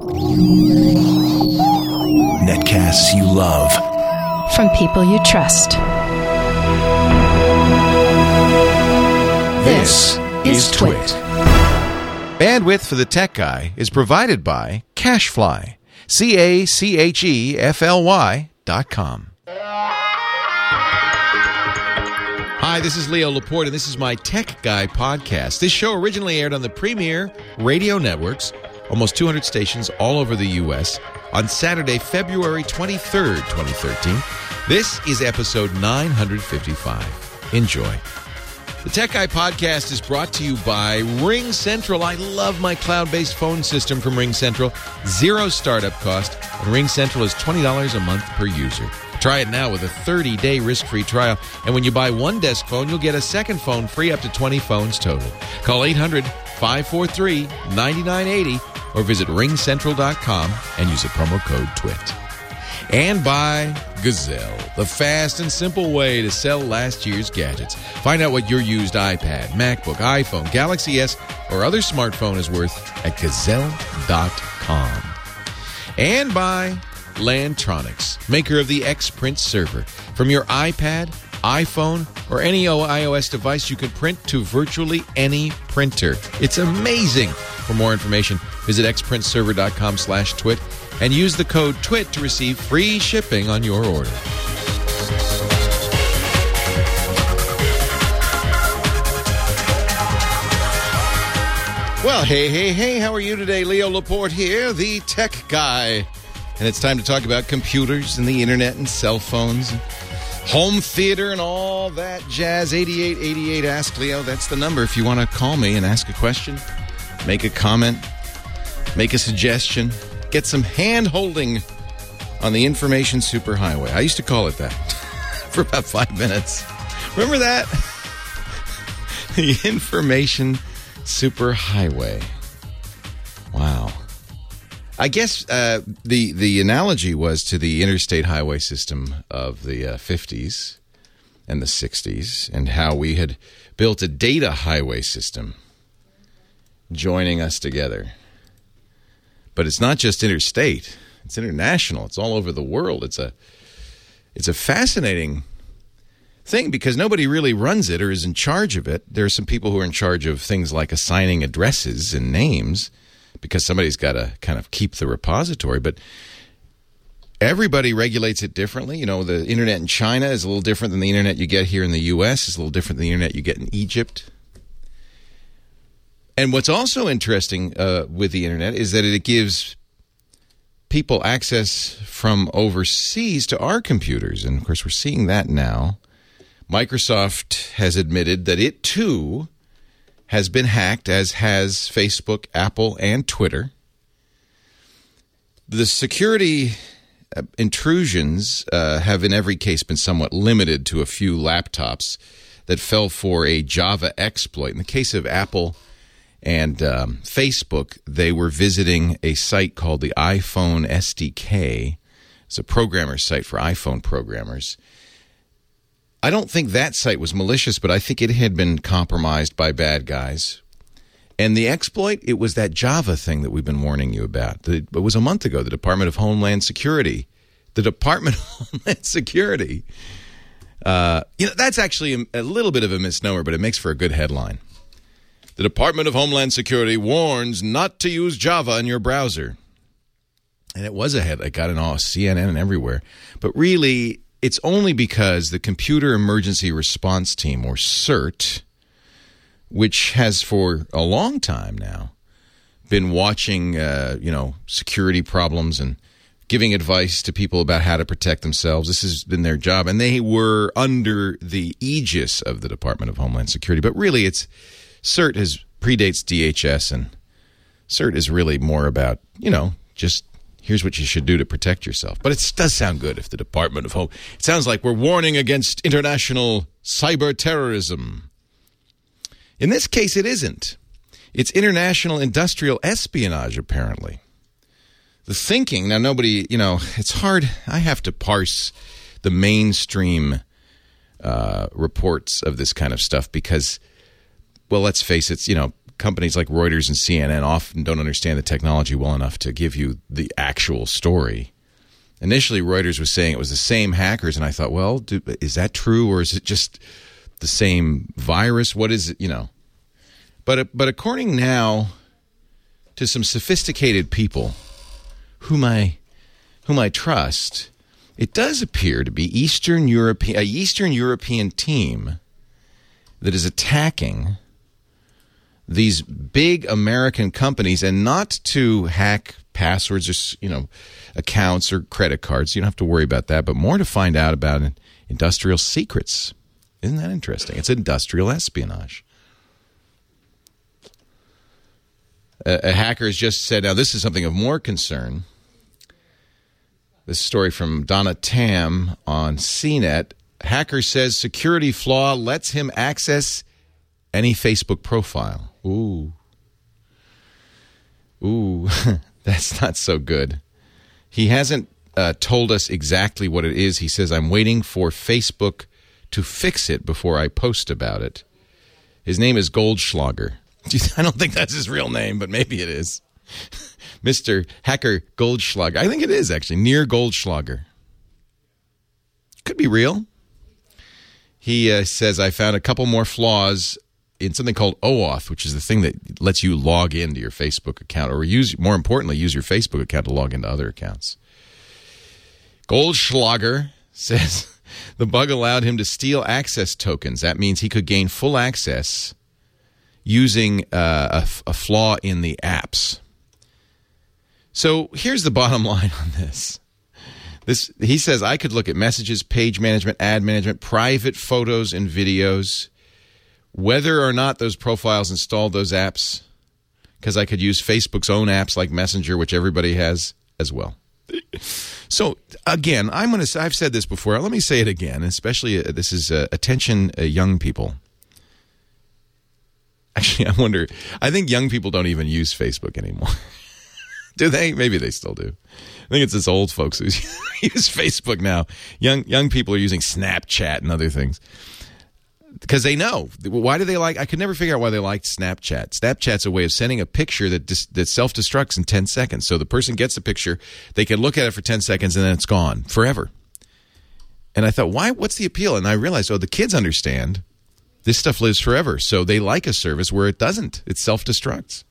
Netcasts you love. From people you trust. This is Twit. Bandwidth for the Tech Guy is provided by CacheFly. CacheFly.com. Hi, this is Leo Laporte, and this is my Tech Guy podcast. This show originally aired on the premier radio networks, almost 200 stations all over the U.S., on Saturday, February 23rd, 2013. This is episode 955. Enjoy. The Tech Guy podcast is brought to you by Ring Central. I love my cloud-based phone system from Ring Central. Zero startup cost, and Ring Central is $20 a month per user. Try it now with a 30-day risk-free trial. And when you buy one desk phone, you'll get a second phone free up to 20 phones total. Call 800-543-9980 or visit ringcentral.com and use the promo code TWIT. And by Gazelle, the fast and simple way to sell last year's gadgets. Find out what your used iPad, MacBook, iPhone, Galaxy S, or other smartphone is worth at gazelle.com. And by Lantronix, maker of the Xprint server. From your iPad, iPhone, or any iOS device, you can print to virtually any printer. It's amazing. For more information, visit xprintserver.com/twit and use the code TWIT to receive free shipping on your order. Well, hey, how are you today? Leo Laporte here, the Tech Guy. And it's time to talk about computers and the internet and cell phones and home theater and all that jazz. 8888 Ask Leo. That's the number if you want to call me and ask a question, make a comment, make a suggestion, get some hand-holding on the information superhighway. I used to call it that for about 5 minutes. Remember that? The information superhighway. Wow. I guess the analogy was to the interstate highway system of the 50s and the 60s and how we had built a data highway system joining us together. But it's not just interstate. It's international. It's all over the world. It's a fascinating thing because nobody really runs it or is in charge of it. There are some people who are in charge of things like assigning addresses and names, because somebody's got to kind of keep the repository. But everybody regulates it differently. You know, the internet in China is a little different than the internet you get here in the U.S. It's a little different than the internet you get in Egypt. And what's also interesting with the internet is that it gives people access from overseas to our computers. And, of course, we're seeing that now. Microsoft has admitted that it, too, has been hacked, as has Facebook, Apple, and Twitter. The security intrusions have in every case been somewhat limited to a few laptops that fell for a Java exploit. In the case of Apple and Facebook, they were visiting a site called the iPhone SDK. It's a programmer site for iPhone programmers. I don't think that site was malicious, but I think it had been compromised by bad guys. And the exploit, it was that Java thing that we've been warning you about. It was a month ago, the Department of Homeland Security. The Department of Homeland Security. That's actually a little bit of a misnomer, but it makes for a good headline. The Department of Homeland Security warns not to use Java in your browser. And it was a headline. It got in all CNN and everywhere. But really, it's only because the Computer Emergency Response Team, or CERT, which has for a long time now been watching, security problems and giving advice to people about how to protect themselves. This has been their job, and they were under the aegis of the Department of Homeland Security. But really, CERT predates DHS, and CERT is really more about, just here's what you should do to protect yourself. But it does sound good if the Department of Home... It sounds like we're warning against international cyber terrorism. In this case, it isn't. It's international industrial espionage, apparently. The thinking... Now, nobody... it's hard. I have to parse the mainstream reports of this kind of stuff because, well, let's face it, companies like Reuters and CNN often don't understand the technology well enough to give you the actual story. Initially, Reuters was saying it was the same hackers, and I thought, well, is that true, or is it just the same virus? What is it, But according now to some sophisticated people whom I trust, it does appear to be a Eastern European team that is attacking these big American companies, and not to hack passwords or accounts or credit cards. You don't have to worry about that, but more to find out about industrial secrets. Isn't that interesting? It's industrial espionage. A hacker has just said, now this is something of more concern. This story from Donna Tam on CNET. Hacker says security flaw lets him access any Facebook profile. Ooh, that's not so good. He hasn't told us exactly what it is. He says, I'm waiting for Facebook to fix it before I post about it. His name is Goldschlager. I don't think that's his real name, but maybe it is. Mr. Hacker Goldschlager. I think it is, actually. Near Goldschlager. Could be real. He says, I found a couple more flaws in something called OAuth, which is the thing that lets you log into your Facebook account, or more importantly, use your Facebook account to log into other accounts. Goldschlager says the bug allowed him to steal access tokens. That means he could gain full access using a flaw in the apps. So here's the bottom line on this. He says, I could look at messages, page management, ad management, private photos and videos, whether or not those profiles installed those apps, because I could use Facebook's own apps like Messenger, which everybody has as well. So again, I've said this before. Let me say it again, especially this is attention young people. Actually, I think young people don't even use Facebook anymore. Do they? Maybe they still do. I think it's us old folks who use Facebook now. Young people are using Snapchat and other things because they know. Why do they like? I could never figure out why they liked Snapchat. Snapchat's a way of sending a picture that self-destructs in 10 seconds. So the person gets the picture, they can look at it for 10 seconds, and then it's gone forever. And I thought, why? What's the appeal? And I realized, the kids understand this stuff lives forever. So they like a service where it doesn't. It self-destructs.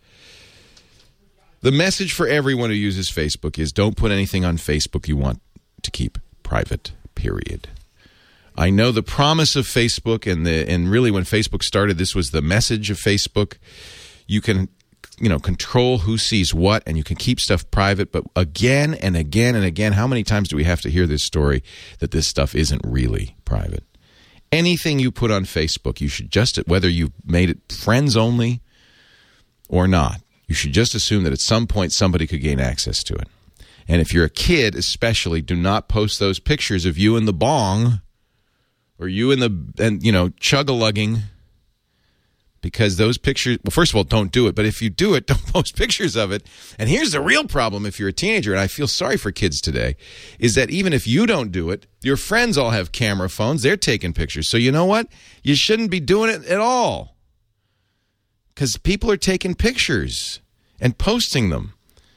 The message for everyone who uses Facebook is don't put anything on Facebook you want to keep private, period. I know the promise of Facebook and really when Facebook started, this was the message of Facebook. You can control who sees what, and you can keep stuff private. But again and again and again, how many times do we have to hear this story that this stuff isn't really private? Anything you put on Facebook, you should just, whether you made it friends only or not, you should just assume that at some point somebody could gain access to it. And if you're a kid especially, do not post those pictures of you in the bong or you in the, chug-a-lugging, because those pictures, well, first of all, don't do it. But if you do it, don't post pictures of it. And here's the real problem if you're a teenager, and I feel sorry for kids today, is that even if you don't do it, your friends all have camera phones. They're taking pictures. So you know what? You shouldn't be doing it at all. Because people are taking pictures and posting them.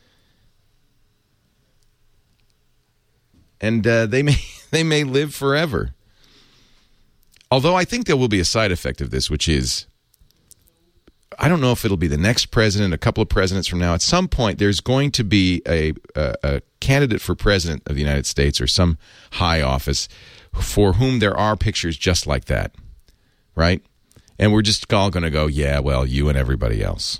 And they may live forever. Although I think there will be a side effect of this, which is, I don't know if it'll be the next president, a couple of presidents from now. At some point, there's going to be a candidate for president of the United States or some high office for whom there are pictures just like that, right? And we're just all going to go, yeah, well, you and everybody else.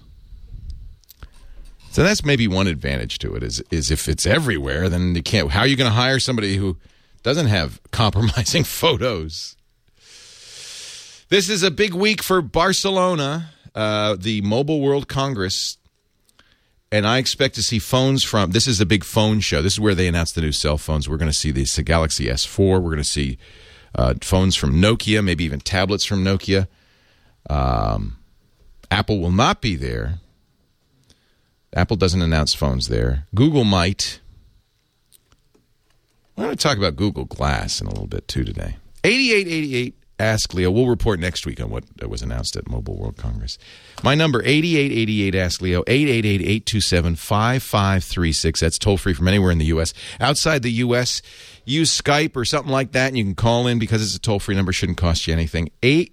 So that's maybe one advantage to it is if it's everywhere, then you can't. How are you going to hire somebody who doesn't have compromising photos? This is a big week for Barcelona, the Mobile World Congress, and I expect to see phones from. This is a big phone show. This is where they announce the new cell phones. We're going to see the Galaxy S4. We're going to see phones from Nokia, maybe even tablets from Nokia. Apple will not be there. Apple doesn't announce phones there. Google might. I'm going to talk about Google Glass in a little bit, too, today. 8888 Ask Leo. We'll report next week on what was announced at Mobile World Congress. My number, 8888 Ask Leo, 888-827-5536. That's toll-free from anywhere in the U.S. Outside the U.S., use Skype or something like that, and you can call in because it's a toll-free number. Shouldn't cost you anything.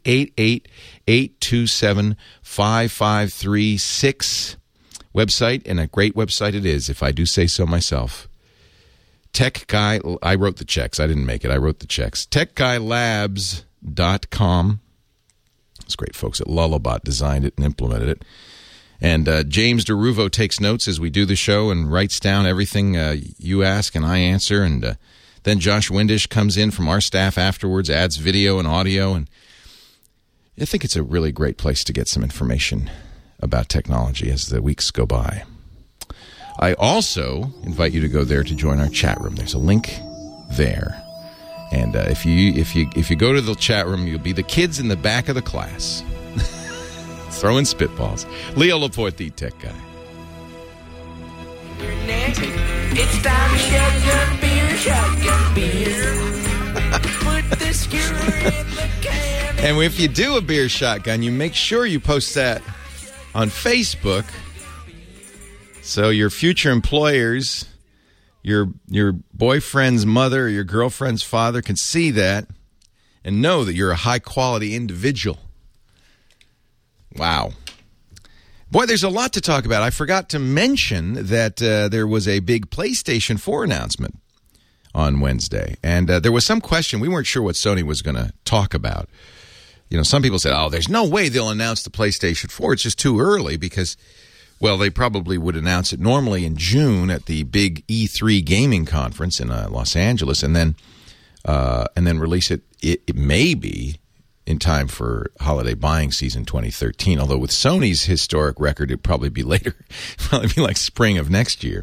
888-827-5536. Website, and a great website it is, if I do say so myself. Tech Guy, I wrote the checks. I didn't make it. I wrote the checks. TechGuyLabs.com. It's great folks at Lullabot designed it and implemented it. And James DeRuvo takes notes as we do the show and writes down everything you ask and I answer. And then Josh Windish comes in from our staff afterwards, adds video and audio. And I think it's a really great place to get some information about technology as the weeks go by. I also invite you to go there to join our chat room. There's a link there. And if you go to the chat room, you'll be the kids in the back of the class throwing spitballs. Leo Laporte, the tech guy. It's time shotgun beer. Put the skewer in the can. And if you do a beer shotgun, you make sure you post that on Facebook so your future employers, your boyfriend's mother or your girlfriend's father can see that and know that you're a high-quality individual. Wow. Boy, there's a lot to talk about. I forgot to mention that there was a big PlayStation 4 announcement on Wednesday. And there was some question. We weren't sure what Sony was going to talk about. You know, some people said, oh, there's no way they'll announce the PlayStation 4. It's just too early because, well, they probably would announce it normally in June at the big E3 gaming conference in Los Angeles and then release it. It may be in time for holiday buying season 2013, although with Sony's historic record, it'd probably be later. Probably be like spring of next year.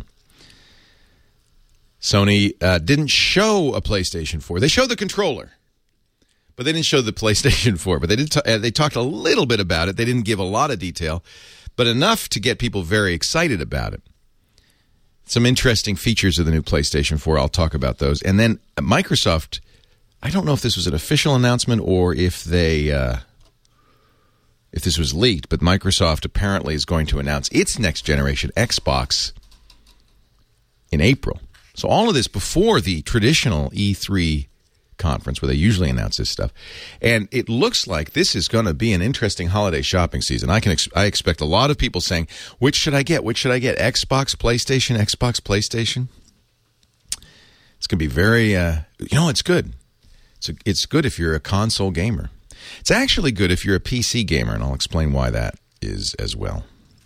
Sony didn't show a PlayStation 4. They showed the controller. But they didn't show the PlayStation 4. But they talked a little bit about it. They didn't give a lot of detail, but enough to get people very excited about it. Some interesting features of the new PlayStation 4. I'll talk about those. And then Microsoft, I don't know if this was an official announcement or if this was leaked, but Microsoft apparently is going to announce its next generation Xbox in April. So all of this before the traditional E3 conference where they usually announce this stuff. And it looks like this is going to be an interesting holiday shopping season. I expect a lot of people saying, which should I get? Which should I get? Xbox, PlayStation, Xbox, PlayStation? It's going to be very, it's good. It's good if you're a console gamer. It's actually good if you're a PC gamer, and I'll explain why that is as well.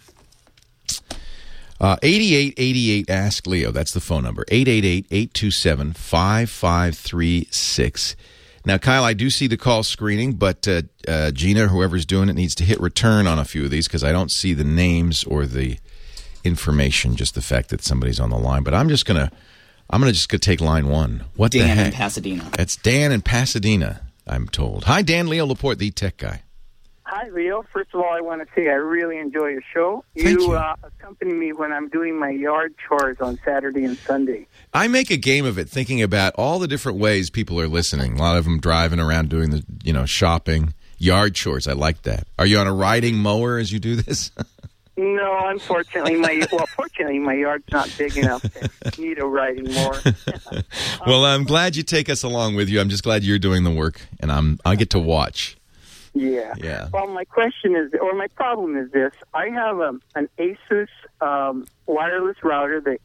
8888 Ask Leo. That's the phone number. 888-827-5536. Now, Kyle, I do see the call screening, but Gina, whoever's doing it, needs to hit return on a few of these because I don't see the names or the information, just the fact that somebody's on the line. But I'm just gonna take line one. What Dan the heck? in Pasadena. That's Dan in Pasadena, I'm told. Hi, Dan. Leo Laporte, the tech guy. Hi, Leo. First of all, I want to say I really enjoy your show. Thank you. Accompany me when I'm doing my yard chores on Saturday and Sunday. I make a game of it thinking about all the different ways people are listening. A lot of them driving around doing the, shopping, yard chores. I like that. Are you on a riding mower as you do this? No, unfortunately, fortunately, my yard's not big enough to need a riding mower. Well, I'm glad you take us along with you. I'm just glad you're doing the work, and I get to watch. Yeah. Well, my problem is this. I have an Asus wireless router, the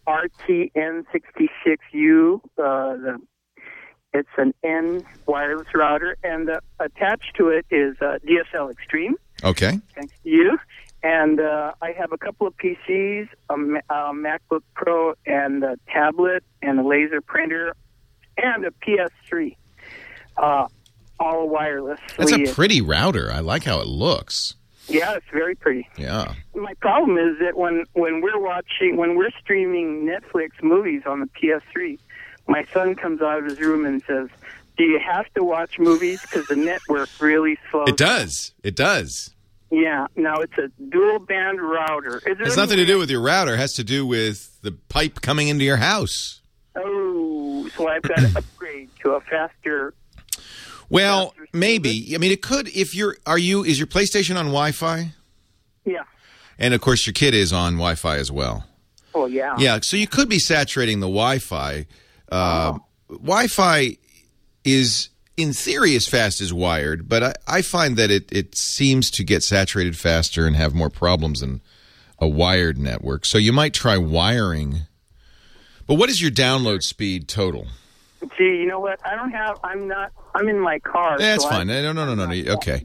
RTN66U. It's an N wireless router, and attached to it is DSL Extreme. Okay. Thanks to you. And I have a couple of PCs, a MacBook Pro, and a tablet, and a laser printer, and a PS3. All wireless. That's a pretty router. I like how it looks. Yeah, it's very pretty. Yeah. My problem is that when we're streaming Netflix movies on the PS3, my son comes out of his room and says, "Do you have to watch movies? Because the network really slows." It does. It does. Yeah. Now it's a dual band router. It has nothing to do with your router. It has to do with the pipe coming into your house. Oh, so I've got to upgrade to a faster. Well, maybe. I mean, it could if is your PlayStation on Wi-Fi? Yeah. And of course, your kid is on Wi-Fi as well. Oh, yeah. Yeah, so you could be saturating the Wi-Fi. Wi-Fi is, in theory, as fast as wired, but I find that it seems to get saturated faster and have more problems than a wired network. So you might try wiring. But what is your download speed total? Gee, you know what? I'm in my car. That's so fine. No. Okay.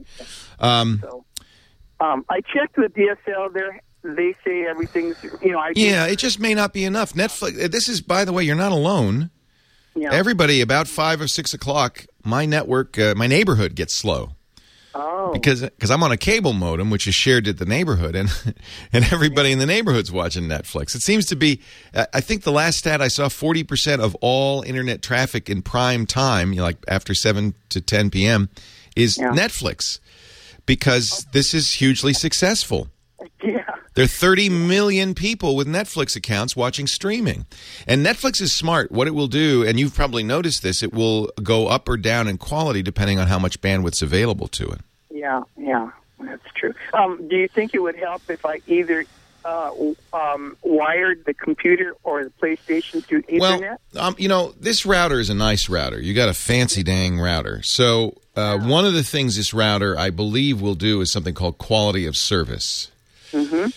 I checked with DSL. They say everything's, it just may not be enough. Netflix, this is, by the way, you're not alone. Yeah. Everybody, about 5 or 6 o'clock, my network, my neighborhood gets slow. Oh. Because I'm on a cable modem, which is shared at the neighborhood, and everybody in the neighborhood's watching Netflix. It seems to be, I think the last stat I saw, 40% of all internet traffic in prime time, like after 7 to 10 p.m., is Netflix, because this is hugely successful. Yeah. There are 30 million people with Netflix accounts watching streaming. And Netflix is smart. What it will do, and you've probably noticed this, it will go up or down in quality depending on how much bandwidth's available to it. Yeah, that's true. Do you think it would help if I either wired the computer or the PlayStation through Ethernet? Well, this router is a nice router. You got a fancy dang router. So one of the things this router, I believe, will do is something called quality of service. Mm-hmm.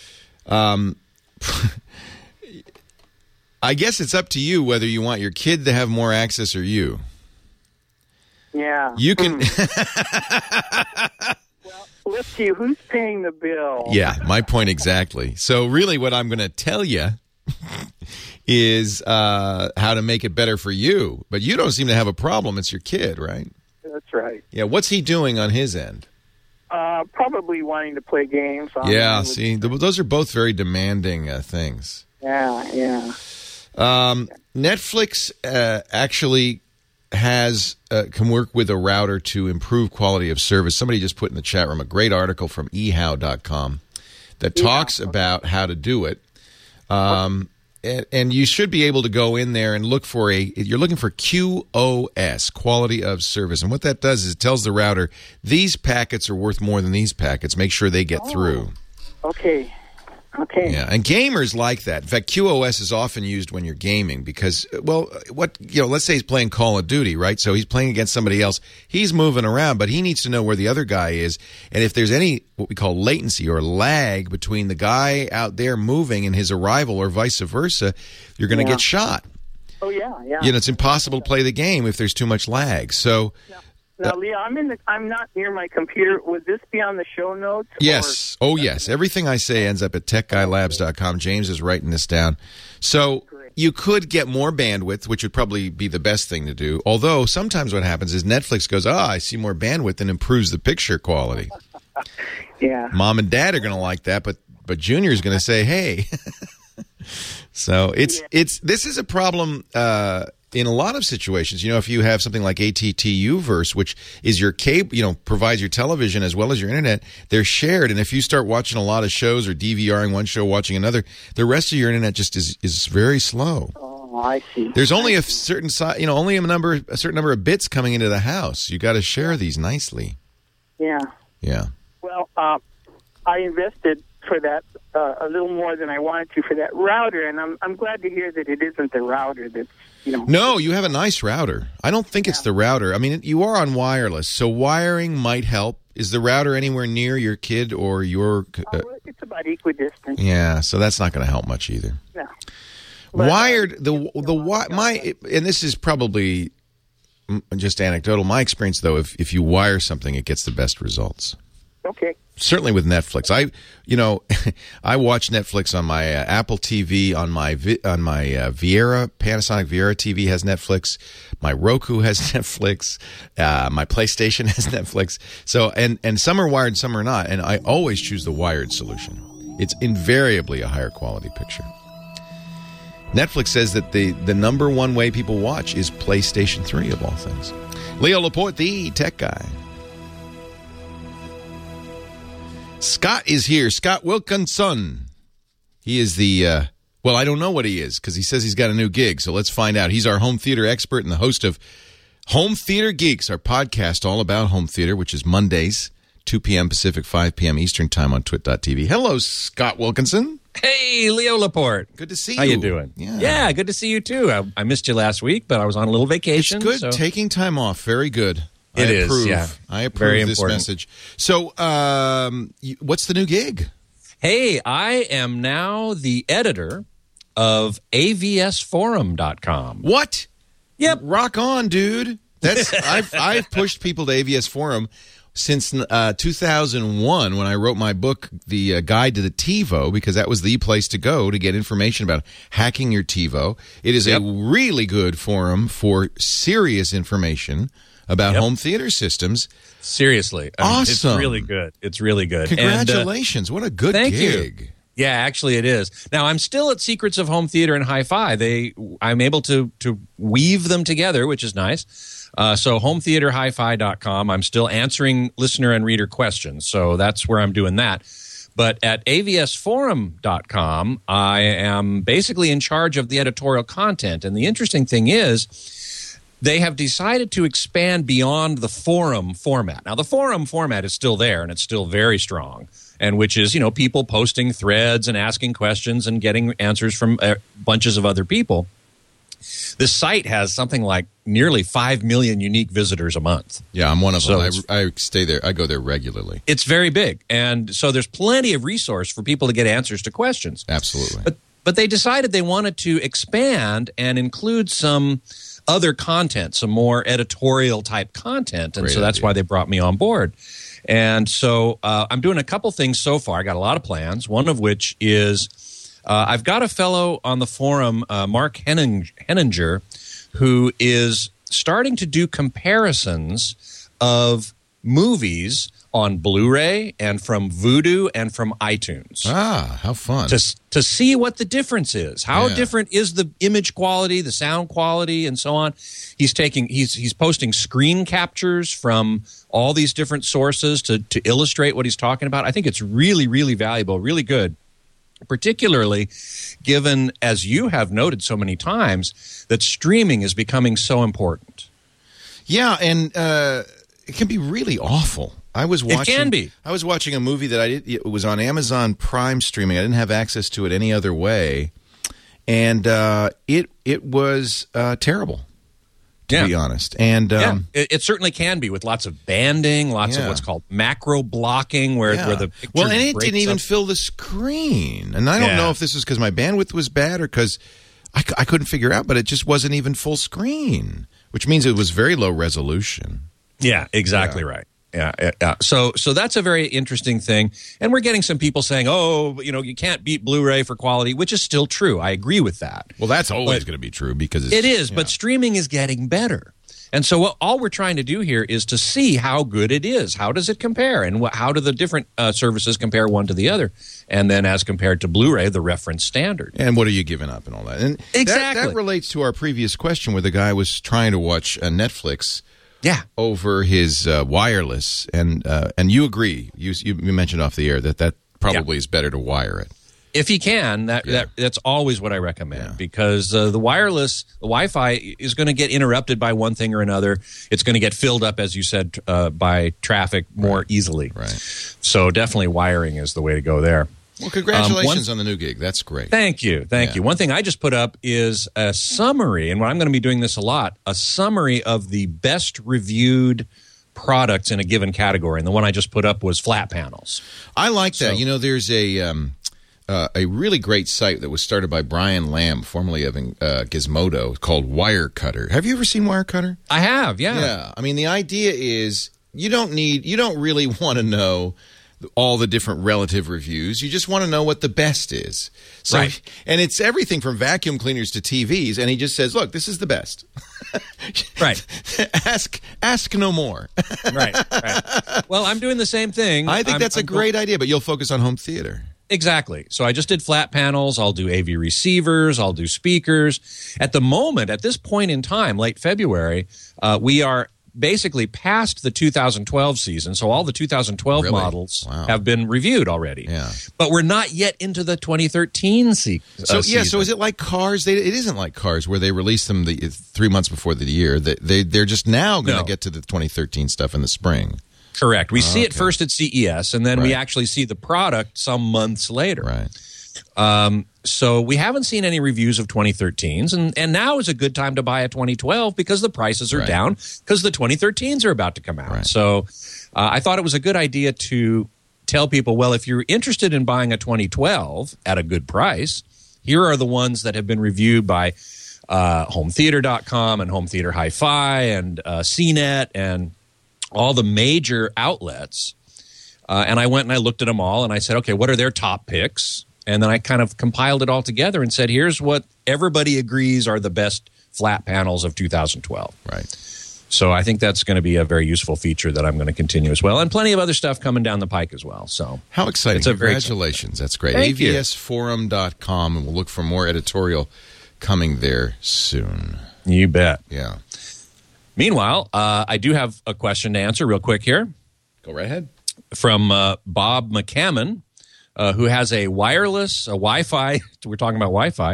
I guess it's up to you whether you want your kid to have more access or you. Yeah. You can. Well, let's see. Who's paying the bill? Yeah, my point exactly. So really what I'm going to tell you is how to make it better for you. But you don't seem to have a problem. It's your kid, right? That's right. Yeah, what's he doing on his end? Probably wanting to play games. Yeah, see, those are both very demanding things. Yeah. Netflix actually can work with a router to improve quality of service. Somebody just put in the chat room a great article from ehow.com that talks about how to do it. And you should be able to go in there and look for you're looking for QoS, quality of service. And what that does is it tells the router, these packets are worth more than these packets. Make sure they get through. Okay. Yeah, and gamers like that. In fact, QoS is often used when you're gaming because, let's say he's playing Call of Duty, right? So he's playing against somebody else. He's moving around, but he needs to know where the other guy is. And if there's any, what we call latency or lag between the guy out there moving and his arrival or vice versa, you're going to get shot. Oh, yeah. It's impossible to play the game if there's too much lag. So... Now, Leo, I'm not near my computer. Would this be on the show notes? Yes. Yes. Everything I say ends up at techguylabs.com. James is writing this down. So you could get more bandwidth, which would probably be the best thing to do. Although sometimes what happens is Netflix goes, I see more bandwidth and improves the picture quality. Yeah. Mom and Dad are going to like that, but Junior's going to say, hey. So this is a problem in a lot of situations. If you have something like AT&T Uverse, which is your cable, provides your television as well as your internet, they're shared. And if you start watching a lot of shows or DVRing one show, watching another, the rest of your internet just is very slow. Oh, I see. There's only a certain size, only a certain number of bits coming into the house. You got to share these nicely. Yeah. Yeah. Well, I invested for that a little more than I wanted to for that router, and I'm glad to hear that it isn't the router that's No, you have a nice router. I don't think it's the router. I mean, you are on wireless, so wiring might help. Is the router anywhere near your kid or your... it's about equidistant. Yeah, so that's not going to help much either. No. Wired, and this is probably just anecdotal. My experience, though, if you wire something, it gets the best results. Okay. Certainly with Netflix. I watch Netflix on my Apple TV, on my Viera, Panasonic Viera TV has Netflix. My Roku has Netflix. My PlayStation has Netflix. So, and some are wired, some are not. And I always choose the wired solution. It's invariably a higher quality picture. Netflix says that the number one way people watch is PlayStation 3 of all things. Leo Laporte, the tech guy. Scott is here. Scott Wilkinson. He is the, I don't know what he is because he says he's got a new gig. So let's find out. He's our home theater expert and the host of Home Theater Geeks, our podcast all about home theater, which is Mondays, 2 p.m. Pacific, 5 p.m. Eastern Time on twit.tv. Hello, Scott Wilkinson. Hey, Leo Laporte. Good to see you. How you doing? Yeah, good to see you too. I missed you last week, but I was on a little vacation. It's good so. taking time off. Very good. It I is, approve. yeah. I approve Very this important. message. So, what's the new gig? Hey, I am now the editor of avsforum.com. What? Yep. Rock on, dude. That's I've pushed people to AVS Forum since 2001 when I wrote my book, The Guide to the TiVo, because that was the place to go to get information about hacking your TiVo. It is a really good forum for serious information about home theater systems. Seriously. I mean, Awesome. It's really good. It's really good. Congratulations. What a good thank gig. you. Yeah, actually it is. Now, I'm still at Secrets of Home Theater and Hi-Fi. I'm able to weave them together, which is nice. So hometheaterhifi.com, I'm still answering listener and reader questions. So that's where I'm doing that. But at avsforum.com, I am basically in charge of the editorial content. And the interesting thing is they have decided to expand beyond the forum format. Now, the forum format is still there, and it's still very strong. And which is, people posting threads and asking questions and getting answers from bunches of other people. This site has something like nearly 5 million unique visitors a month. Yeah, I'm one of them. So I stay there. I go there regularly. It's very big. And so there's plenty of resource for people to get answers to questions. Absolutely. But they decided they wanted to expand and include some other content, some more editorial type content. And Great so that's idea. why they brought me on board. And so I'm doing a couple things so far. I got a lot of plans, one of which is I've got a fellow on the forum, Mark Henninger, who is starting to do comparisons of movies on Blu-ray and from Vudu and from iTunes. Ah, how fun. To see what the difference is. How Yeah. different is the image quality, the sound quality, and so on. He's posting screen captures from all these different sources to illustrate what he's talking about. I think it's really, really valuable, really good. Particularly given, as you have noted so many times, that streaming is becoming so important. Yeah, and it can be really awful. I was watching. It can be. I was watching a movie that it was on Amazon Prime streaming. I didn't have access to it any other way, and it was terrible, to be honest. And it certainly can be with lots of banding, lots of what's called macro blocking, where the picture and it breaks didn't even up. fill the screen. And I don't know if this is because my bandwidth was bad or because I couldn't figure out, but it just wasn't even full screen, which means it was very low resolution. Yeah, exactly right. Yeah. So that's a very interesting thing. And we're getting some people saying, you can't beat Blu-ray for quality, which is still true. I agree with that. Well, that's always going to be true because it is, but streaming is getting better. And so all we're trying to do here is to see how good it is. How does it compare? And how do the different services compare one to the other? And then as compared to Blu-ray, the reference standard. And what are you giving up and all that? And exactly. That relates to our previous question where the guy was trying to watch Netflix over his wireless. And you agree. You mentioned off the air that probably is better to wire it. If he can, that's always what I recommend because the Wi-Fi is going to get interrupted by one thing or another. It's going to get filled up, as you said, by traffic more easily. Right. So definitely wiring is the way to go there. Well, congratulations on the new gig. That's great. Thank you. Thank you. One thing I just put up is a summary, and I'm going to be doing this a lot, a summary of the best reviewed products in a given category. And the one I just put up was flat panels. I like that. There's a really great site that was started by Brian Lamb, formerly of Gizmodo, called Wirecutter. Have you ever seen Wirecutter? I have, Yeah. I mean, the idea is you don't really want to know all the different relative reviews. You just want to know what the best is. So, right. And it's everything from vacuum cleaners to TVs, and he just says, look, this is the best. Right. Ask no more. Right. Well, I'm doing the same thing. I think that's a great idea, but you'll focus on home theater. Exactly. So I just did flat panels. I'll do AV receivers. I'll do speakers. At the moment, at this point in time, late February, we are basically past the 2012 season, so all the 2012 Really? models Wow. have been reviewed already. Yeah. But we're not yet into the 2013 So season. so is it like Cars? It isn't like Cars where they release them 3 months before the year. They're just now going to No. get to the 2013 stuff in the spring. Correct. We see it first at CES, and then we Right. actually see the product some months later. Right. So we haven't seen any reviews of 2013s, and now is a good time to buy a 2012 because the prices are Right. down because the 2013s are about to come out. Right. So I thought it was a good idea to tell people, well, if you're interested in buying a 2012 at a good price, here are the ones that have been reviewed by HomeTheater.com and Home Theater Hi-Fi and CNET and all the major outlets. And I went and I looked at them all, and I said, okay, what are their top picks? And then I kind of compiled it all together and said, here's what everybody agrees are the best flat panels of 2012. Right. So I think that's going to be a very useful feature that I'm going to continue as well. And plenty of other stuff coming down the pike as well. So How exciting. It's a very Congratulations. That's great. Thank you. AVSforum.com, and we'll look for more editorial coming there soon. You bet. Yeah. Meanwhile, I do have a question to answer real quick here Go right ahead. from Bob McCammon, who has a Wi-Fi, we're talking about Wi-Fi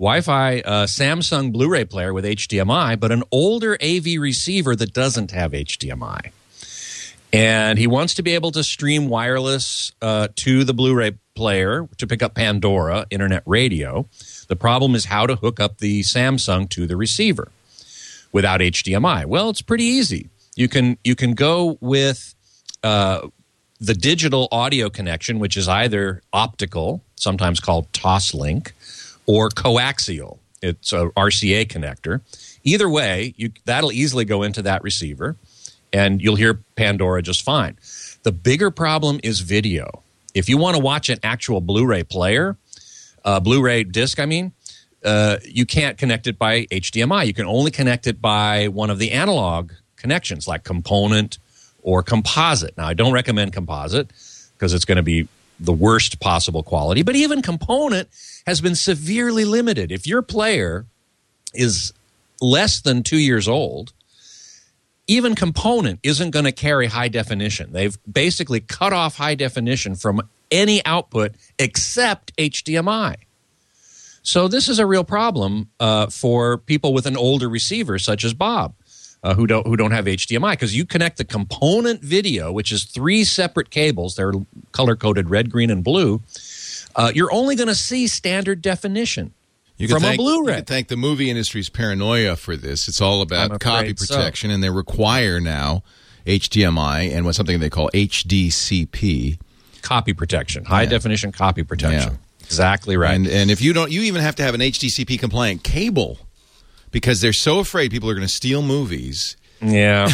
Samsung Blu-ray player with HDMI, but an older AV receiver that doesn't have HDMI. And he wants to be able to stream wireless to the Blu-ray player to pick up Pandora, internet radio. The problem is how to hook up the Samsung to the receiver without HDMI. Well, it's pretty easy. You can go with the digital audio connection, which is either optical, sometimes called Toslink, or coaxial. It's a RCA connector. Either way, that'll easily go into that receiver, and you'll hear Pandora just fine. The bigger problem is video. If you want to watch an actual Blu-ray player, Blu-ray disc, you can't connect it by HDMI. You can only connect it by one of the analog connections, like component or composite. Now, I don't recommend composite because it's going to be the worst possible quality, but even component has been severely limited. If your player is less than 2 years old, even component isn't going to carry high definition. They've basically cut off high definition from any output except HDMI. So this is a real problem for people with an older receiver, such as Bob, who don't have HDMI, because you connect the component video, which is 3 separate cables. They're color-coded red, green, and blue. You're only going to see standard definition from a Blu-ray. You can thank the movie industry's paranoia for this. It's all about I'm copy afraid so. protection, and they require now HDMI and what's something they call HDCP. Copy protection, high-definition copy protection. Yeah. Exactly right. And if you don't, you even have to have an HDCP compliant cable because they're so afraid people are going to steal movies. Yeah.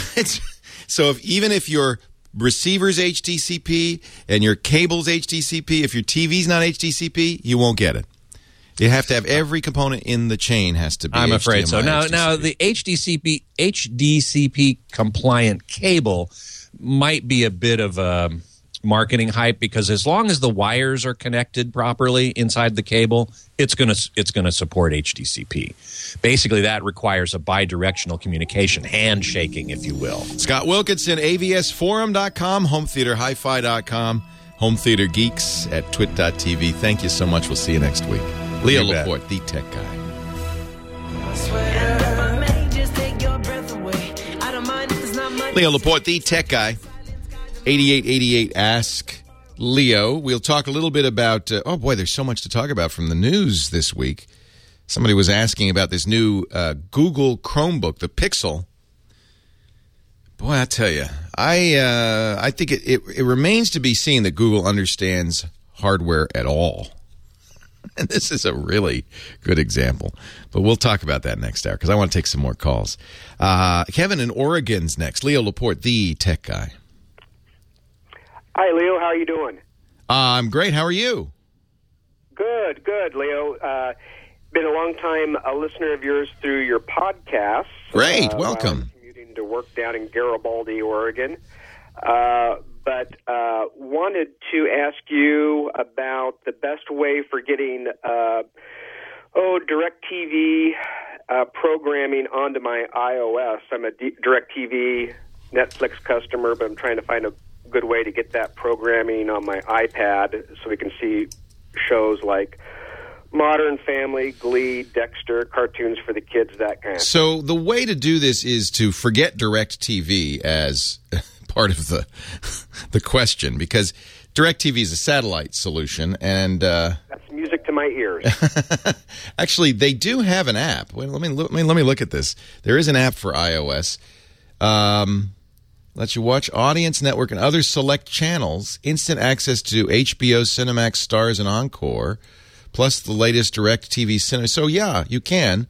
So even if your receiver's HDCP and your cable's HDCP, if your TV's not HDCP, you won't get it. You have to have every component in the chain has to be I'm afraid so. HDMI, Now HDCP. the HDCP compliant cable might be a bit of a marketing hype, because as long as the wires are connected properly inside the cable, it's going to support HDCP. Basically, that requires a bidirectional communication, handshaking, if you will. Scott Wilkinson, AVSforum.com, HomeTheaterHiFi.com, Home Theater Geeks at twit.tv. Thank you so much. We'll see you next week. Leo You bet. Laporte, the tech guy. Leo Laporte, the tech guy. 8888 Ask Leo. We'll talk a little bit about, oh boy, there's so much to talk about from the news this week. Somebody was asking about this new Google Chromebook, the Pixel. Boy, I tell you, I think it remains to be seen that Google understands hardware at all. And this is a really good example. But we'll talk about that next hour because I want to take some more calls. Kevin in Oregon's next. Leo Laporte, the tech guy. Hi, Leo. How are you doing? I'm great. How are you? Good, Leo. Been a long time a listener of yours through your podcast. Great. While I was Welcome. commuting to work down in Garibaldi, Oregon. But wanted to ask you about the best way for getting DirecTV programming onto my iOS. I'm a DirecTV Netflix customer, but I'm trying to find a good way to get that programming on my iPad so we can see shows like Modern Family, Glee, Dexter, cartoons for the kids, that kind of thing. So the way to do this is to forget DirecTV as part of the question, because DirecTV is a satellite solution, and that's music to my ears. Actually, they do have an app. Wait, let me look at this. There is an app for iOS. Lets you watch Audience Network and other select channels, instant access to HBO, Cinemax, Stars, and Encore, plus the latest DirecTV cinema. So, yeah, you can.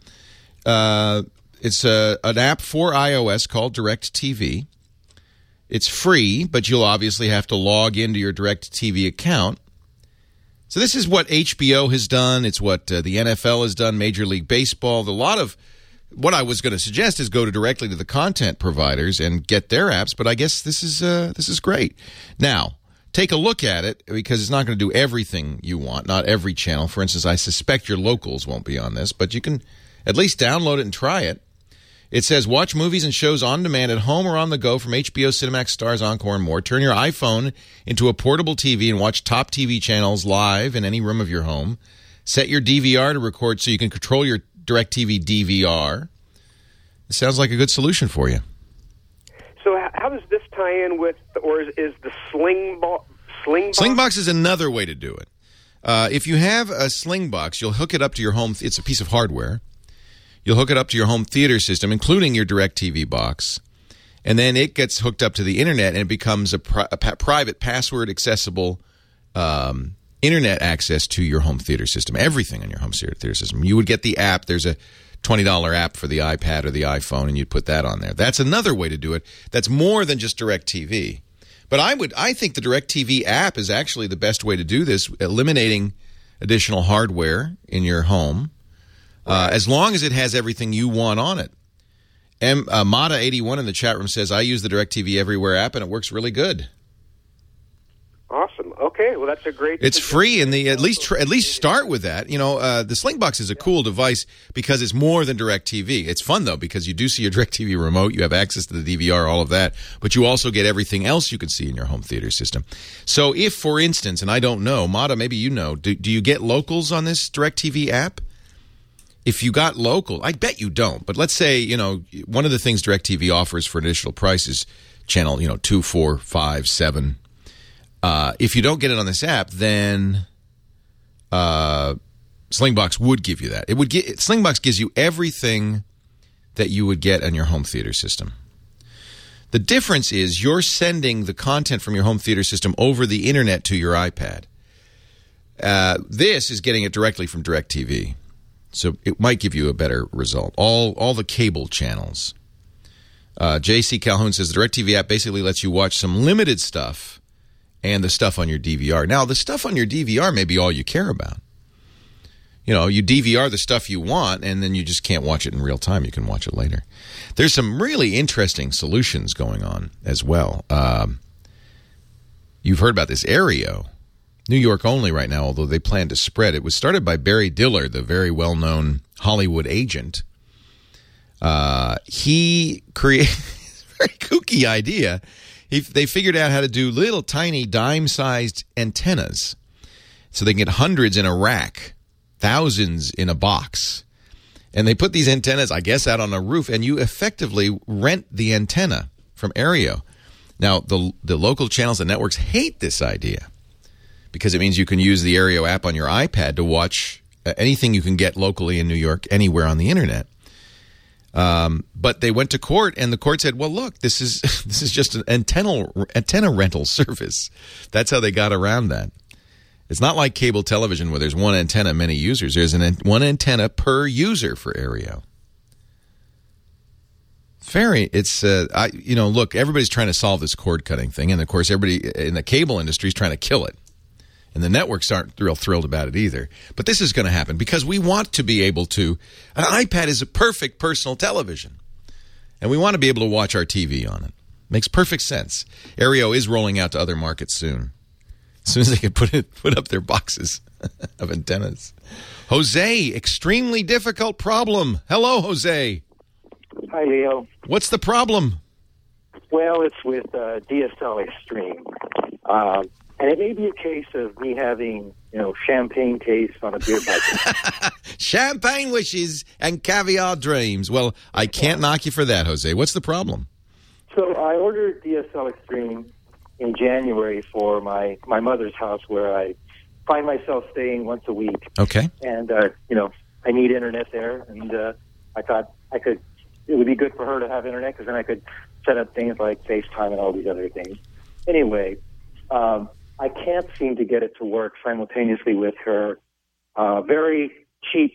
It's an app for iOS called DirecTV. It's free, but you'll obviously have to log into your DirecTV account. So this is what HBO has done. It's what the NFL has done, Major League Baseball. A lot of what I was going to suggest is go directly to the content providers and get their apps, but I guess this is great. Now, take a look at it, because it's not going to do everything you want, not every channel. For instance, I suspect your locals won't be on this, but you can at least download it and try it. It says, watch movies and shows on demand at home or on the go from HBO, Cinemax, Stars, Encore, and more. Turn your iPhone into a portable TV and watch top TV channels live in any room of your home. Set your DVR to record so you can control your DirecTV DVR. It sounds like a good solution for you. So how does this tie in with, or is the Slingbox? Slingbox is another way to do it. If you have a Slingbox, you'll hook it up to your home. It's a piece of hardware. You'll hook it up to your home theater system, including your DirecTV box, and then it gets hooked up to the internet, and it becomes a private, password-accessible internet access to your home theater system, everything on your home theater system. You would get the app. There's a $20 app for the iPad or the iPhone, and you'd put that on there. That's another way to do it. That's more than just DirecTV. But I think the DirecTV app is actually the best way to do this, eliminating additional hardware in your home. As long as it has everything you want on it. Mata81 in the chat room says, I use the DirecTV Everywhere app, and it works really good. Awesome. Okay, well, that's a great... It's free, and at least start with that. You know, the Slingbox is a cool device because it's more than DirecTV. It's fun, though, because you do see your DirecTV remote, you have access to the DVR, all of that, but you also get everything else you can see in your home theater system. So if, for instance, and I don't know, Mata, maybe you know, do you get locals on this DirecTV app? If you got local, I bet you don't. But let's say, you know, one of the things DirecTV offers for additional price is channel, 2, 4, 5, 7. If you don't get it on this app, then Slingbox would give you that. Slingbox gives you everything that you would get on your home theater system. The difference is you're sending the content from your home theater system over the internet to your iPad. This is getting it directly from DirecTV. So it might give you a better result. All the cable channels. J.C. Calhoun says the DirecTV app basically lets you watch some limited stuff and the stuff on your DVR. Now, the stuff on your DVR may be all you care about. You know, you DVR the stuff you want, and then you just can't watch it in real time. You can watch it later. There's some really interesting solutions going on as well. You've heard about this Aereo. New York only right now, although they plan to spread. It was started by Barry Diller, the very well-known Hollywood agent. He created a very kooky idea. They figured out how to do little tiny dime-sized antennas. So they can get hundreds in a rack, thousands in a box. And they put these antennas, I guess, out on a roof, and you effectively rent the antenna from Aereo. Now, the local channels and networks hate this idea, because it means you can use the Aereo app on your iPad to watch anything you can get locally in New York, anywhere on the internet. But they went to court, and the court said, well, look, this is just an antenna rental service. That's how they got around that. It's not like cable television where there's one antenna, many users. There's one antenna per user for Aereo. Look, everybody's trying to solve this cord cutting thing, and of course, everybody in the cable industry is trying to kill it. And the networks aren't real thrilled about it either. But this is going to happen because we want to be able to... An iPad is a perfect personal television. And we want to be able to watch our TV on it. Makes perfect sense. Aereo is rolling out to other markets soon. As soon as they can put up their boxes. of antennas. Jose, extremely difficult problem. Hello, Jose. Hi, Leo. What's the problem? Well, it's with DSL Extreme. And it may be a case of me having, champagne taste on a beer budget. Champagne wishes and caviar dreams. Well, I can't knock you for that, Jose. What's the problem? So I ordered DSL Extreme in January for my mother's house, where I find myself staying once a week. Okay. And, I need internet there. And I thought it would be good for her to have internet, because then I could set up things like FaceTime and all these other things. Anyway, I can't seem to get it to work simultaneously with her very cheap,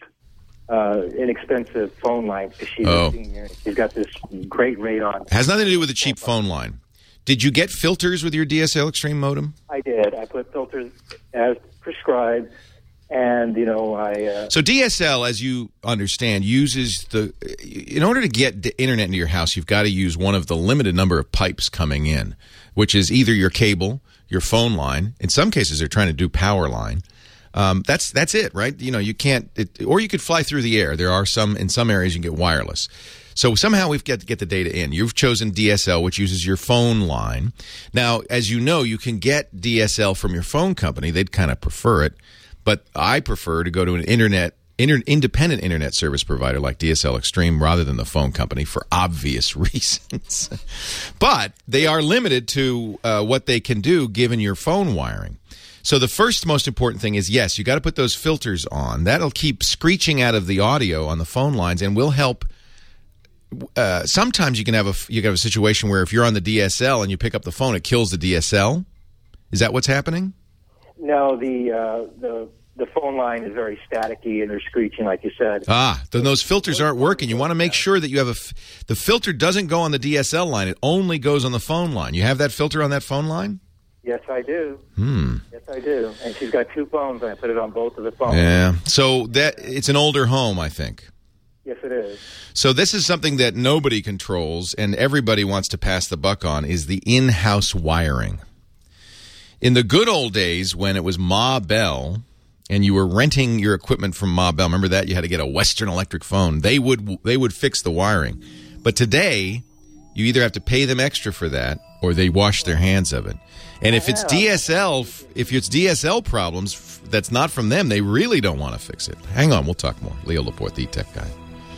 inexpensive phone line, because she's a senior. She's got this great rate on. Has nothing to do with the cheap phone line. Did you get filters with your DSL Extreme modem? I did. I put filters as prescribed, and So DSL, as you understand, uses in order to get the internet into your house, you've got to use one of the limited number of pipes coming in, which is either your cable, your phone line. In some cases, they're trying to do power line. That's it, right? You can't, or you could fly through the air. There are in some areas you can get wireless. So somehow we've got to get the data in. You've chosen DSL, which uses your phone line. Now, as you know, you can get DSL from your phone company. They'd kind of prefer it. But I prefer to go to an independent internet service provider like DSL Extreme rather than the phone company for obvious reasons. But they are limited to what they can do given your phone wiring. So the first most important thing is, yes, you got to put those filters on. That'll keep screeching out of the audio on the phone lines and will help. Sometimes you can have a situation where if you're on the DSL and you pick up the phone, it kills the DSL. Is that what's happening? No, the phone line is very staticky and they're screeching, like you said. Then those filters aren't working. You want to make sure that you have the filter doesn't go on the DSL line. It only goes on the phone line. You have that filter on that phone line? Yes, I do. Yes, I do. And she's got two phones, and I put it on both of the phones. Yeah. So it's an older home, I think. Yes, it is. So this is something that nobody controls and everybody wants to pass the buck on, is the in-house wiring. In the good old days when it was Ma Bell and you were renting your equipment from Ma Bell, remember that? You had to get a Western Electric phone. They would fix the wiring. But today, you either have to pay them extra for that or they wash their hands of it. And if it's DSL problems, that's not from them. They really don't want to fix it. Hang on, we'll talk more. Leo Laporte, the tech guy.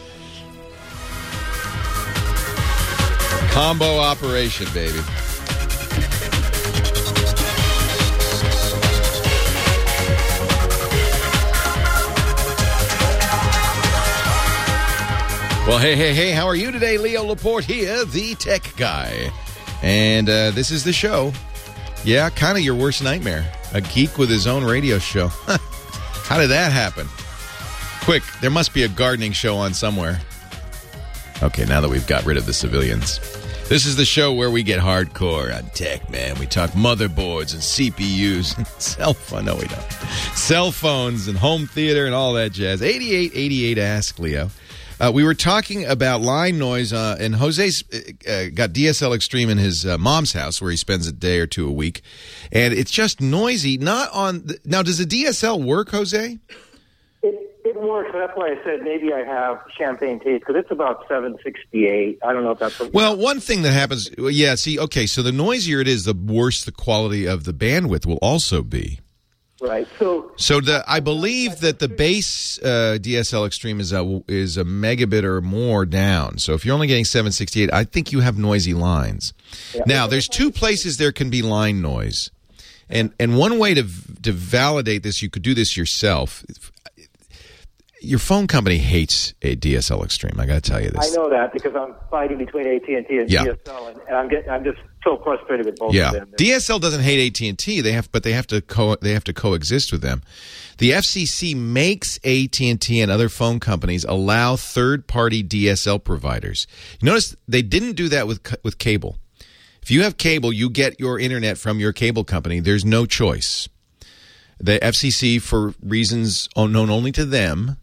Combo operation, baby. Well, hey, how are you today? Leo Laporte here, the tech guy. And this is the show. Yeah, kind of your worst nightmare. A geek with his own radio show. How did that happen? Quick, there must be a gardening show on somewhere. Okay, now that we've got rid of the civilians. This is the show where we get hardcore on tech, man. We talk motherboards and CPUs and cell phone. No, we don't. Cell phones and home theater and all that jazz. 8888 Ask Leo. We were talking about line noise, and Jose's got DSL Extreme in his mom's house where he spends a day or two a week, and it's just noisy. Not on now. Does the DSL work, Jose? It works. That's why I said maybe I have champagne taste, because it's about 768. I don't know if that's what. Well, one thing that happens, okay. So the noisier it is, the worse the quality of the bandwidth will also be. Right. I believe that the base DSL Extreme is a megabit or more down. So if you're only getting 768, I think you have noisy lines. Yeah. Now, there's two places there can be line noise, and one way to validate this, you could do this yourself. Your phone company hates a DSL Extreme. I got to tell you this. I know that because I'm fighting between AT&T and DSL, and I'm just so frustrated with both of them. DSL doesn't hate AT&T. They have to coexist with them. The FCC makes AT&T and other phone companies allow third-party DSL providers. You notice they didn't do that with cable. If you have cable, you get your internet from your cable company. There's no choice. The FCC, for reasons known only to them,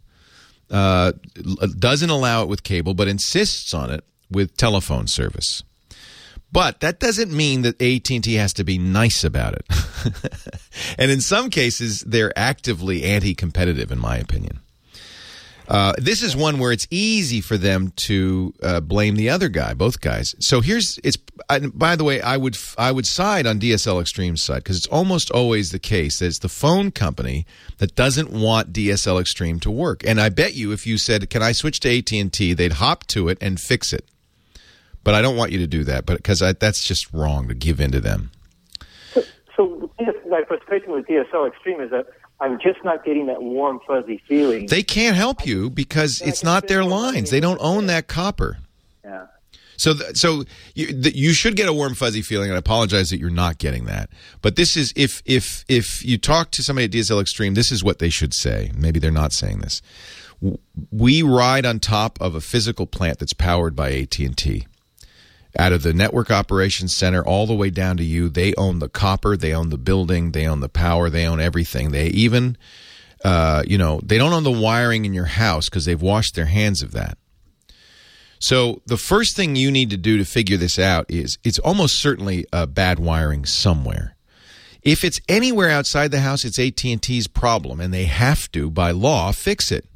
doesn't allow it with cable, but insists on it with telephone service. But that doesn't mean that AT&T has to be nice about it. And in some cases, they're actively anti-competitive, in my opinion. This is one where it's easy for them to blame the other guy, both guys. So by the way, I would side on DSL Extreme's side, because it's almost always the case that it's the phone company that doesn't want DSL Extreme to work. And I bet you if you said, can I switch to AT&T, they'd hop to it and fix it. But I don't want you to do that, because that's just wrong to give in to them. So my frustration with DSL Extreme is that I'm just not getting that warm, fuzzy feeling. They can't help you because it's not their lines. They don't own that copper. Yeah. So you should get a warm, fuzzy feeling, and I apologize that you're not getting that. But this is, if you talk to somebody at DSL Extreme, this is what they should say. Maybe they're not saying this. We ride on top of a physical plant that's powered by AT&T. Out of the network operations center all the way down to you, they own the copper, they own the building, they own the power, they own everything. They even, they don't own the wiring in your house because they've washed their hands of that. So the first thing you need to do to figure this out is it's almost certainly bad wiring somewhere. If it's anywhere outside the house, it's AT&T's problem, and they have to, by law, fix it.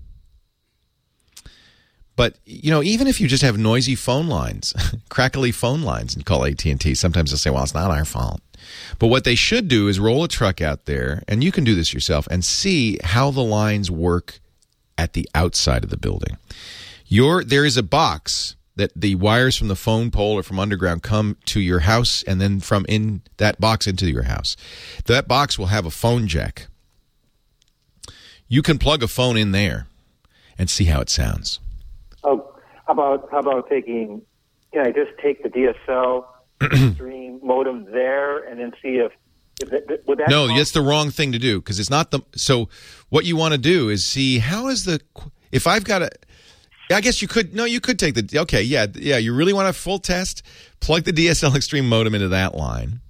But, even if you just have noisy phone lines, crackly phone lines, and call AT&T, sometimes they'll say, well, it's not our fault. But what they should do is roll a truck out there, and you can do this yourself, and see how the lines work at the outside of the building. There is a box that the wires from the phone pole or from underground come to your house, and then from in that box into your house. That box will have a phone jack. You can plug a phone in there and see how it sounds. Oh, how about taking? Can I just take the DSL Extreme modem there and then see if would that? No, that's the wrong thing to do, because it's not the. So what you want to do is see how is the. If I've got a, I guess you could. No, you could take the. Okay, yeah. You really want a full test? Plug the DSL Extreme modem into that line,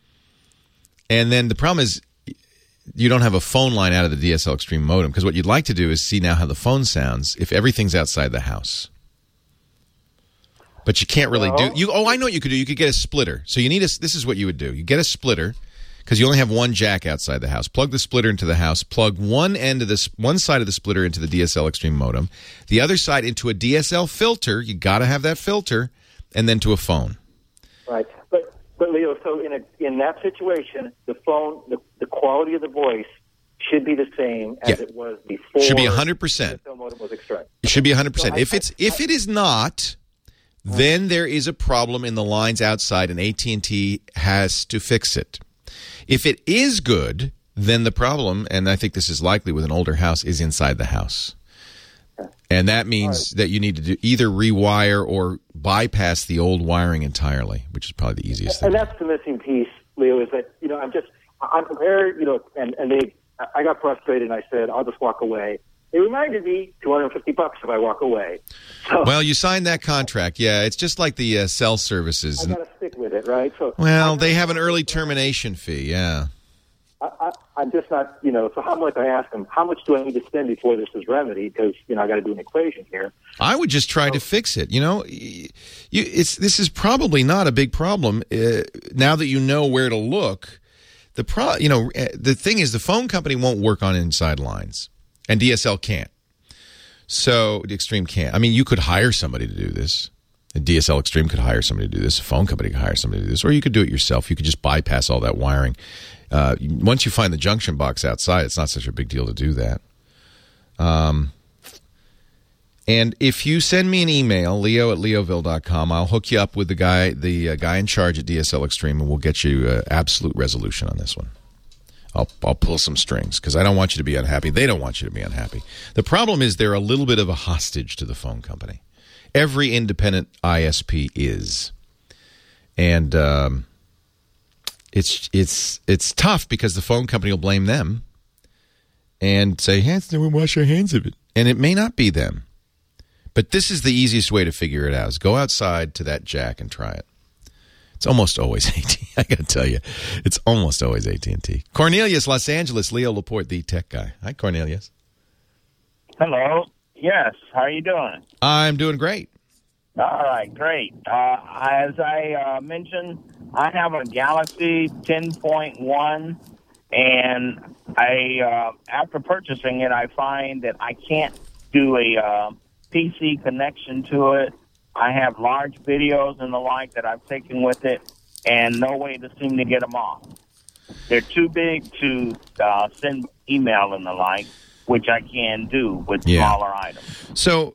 and then the problem is, you don't have a phone line out of the DSL Extreme modem, because what you'd like to do is see now how the phone sounds if everything's outside the house. But you can't really do. I know what you could do. You could get a splitter. So you need this is what you would do. You get a splitter, because you only have one jack outside the house. Plug the splitter into the house. Plug one side of the splitter into the DSL Extreme modem, the other side into a DSL filter. You got to have that filter, and then to a phone. Right. But Leo, so in that situation, the phone, the quality of the voice should be the same as it was before. Should be 100%. The modem was extracted. It should be 100%. If it is not, then there is a problem in the lines outside, and AT&T has to fix it. If it is good, then the problem, and I think this is likely with an older house, is inside the house. And that means that you need to either rewire or bypass the old wiring entirely, which is probably the easiest thing. And that's the missing piece, Leo, is that, I'm prepared, and I got frustrated and I said, I'll just walk away. They reminded me $250 if I walk away. So, well, you signed that contract. Yeah, it's just like the cell services. I got to stick with it, right? So they have an early termination fee, yeah. I'm just not, so how much I ask them, how much do I need to spend before this is remedied? Because, I got to do an equation here. I would just try to fix it. This is probably not a big problem now that you know where to look. The thing is, the phone company won't work on inside lines, and DSL can't. So the Extreme can't. I mean, you could hire somebody to do this. The DSL Extreme could hire somebody to do this. A phone company could hire somebody to do this, or you could do it yourself. You could just bypass all that wiring. Once you find the junction box outside, it's not such a big deal to do that. And if you send me an email, leo@leoville.com, I'll hook you up with the guy in charge at DSL Extreme, and we'll get you absolute resolution on this one. I'll pull some strings, because I don't want you to be unhappy. They don't want you to be unhappy. The problem is they're a little bit of a hostage to the phone company. Every independent ISP is. And it's tough, because the phone company will blame them and say, hey, we'll wash our hands of it. And it may not be them. But this is the easiest way to figure it out, is go outside to that jack and try it. It's almost always AT&T. I got to tell you, it's almost always AT&T. Cornelius, Los Angeles, Leo Laporte, the tech guy. Hi, Cornelius. Hello. Yes. How are you doing? I'm doing great. All right, great. As I mentioned, I have a Galaxy 10.1, and I after purchasing it, I find that I can't do a PC connection to it. I have large videos and the like that I've taken with it, and no way to seem to get them off. They're too big to send email and the like, which I can do with smaller items. So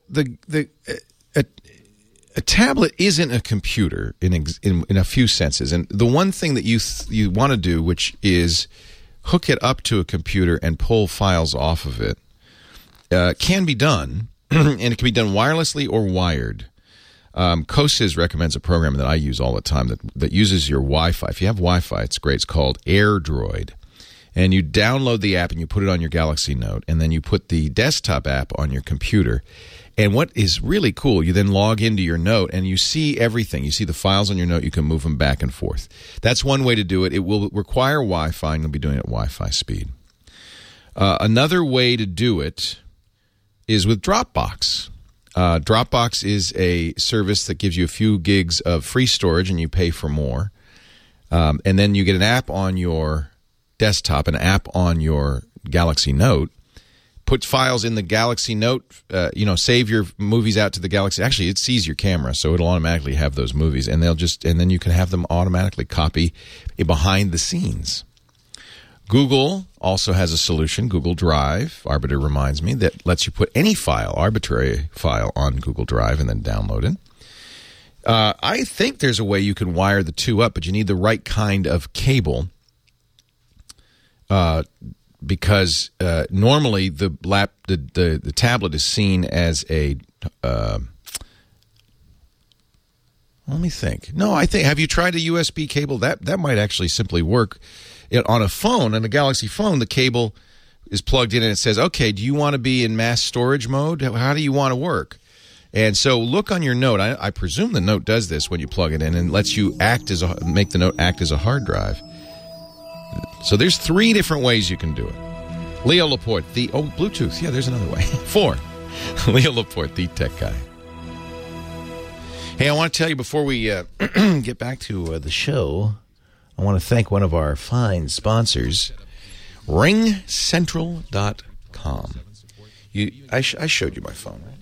a tablet isn't a computer in a few senses, and the one thing that you want to do, which is hook it up to a computer and pull files off of it, can be done, and it can be done wirelessly or wired. Cosys recommends a program that I use all the time that uses your Wi-Fi. If you have Wi-Fi, it's great. It's called AirDroid. And you download the app and you put it on your Galaxy Note, and then you put the desktop app on your computer. And what is really cool, you then log into your Note and you see everything. You see the files on your Note. You can move them back and forth. That's one way to do it. It will require Wi-Fi, and you'll be doing it at Wi-Fi speed. Another way to do it is with Dropbox. Dropbox is a service that gives you a few gigs of free storage, and you pay for more. And then you get an app on your desktop, an app on your Galaxy Note. Put files in the Galaxy Note, save your movies out to the Galaxy. Actually, it sees your camera, so it'll automatically have those movies, and then you can have them automatically copy behind the scenes. Google also has a solution, Google Drive, Arbiter reminds me, that lets you put any file, arbitrary file, on Google Drive and then download it. I think there's a way you can wire the two up, but you need the right kind of cable. Because normally the tablet is seen as a let me think. No, have you tried a USB cable? That might actually simply work. On a phone, on a Galaxy phone, the cable is plugged in and it says, okay, do you want to be in mass storage mode? How do you want to work? And so look on your Note. I presume the Note does this when you plug it in and lets you make the Note act as a hard drive. So there's 3 different ways you can do it. Leo Laporte, Bluetooth. Yeah, there's another way. 4. Leo Laporte, the tech guy. Hey, I want to tell you before we get back to the show, I want to thank one of our fine sponsors, RingCentral.com. I showed you my phone, right?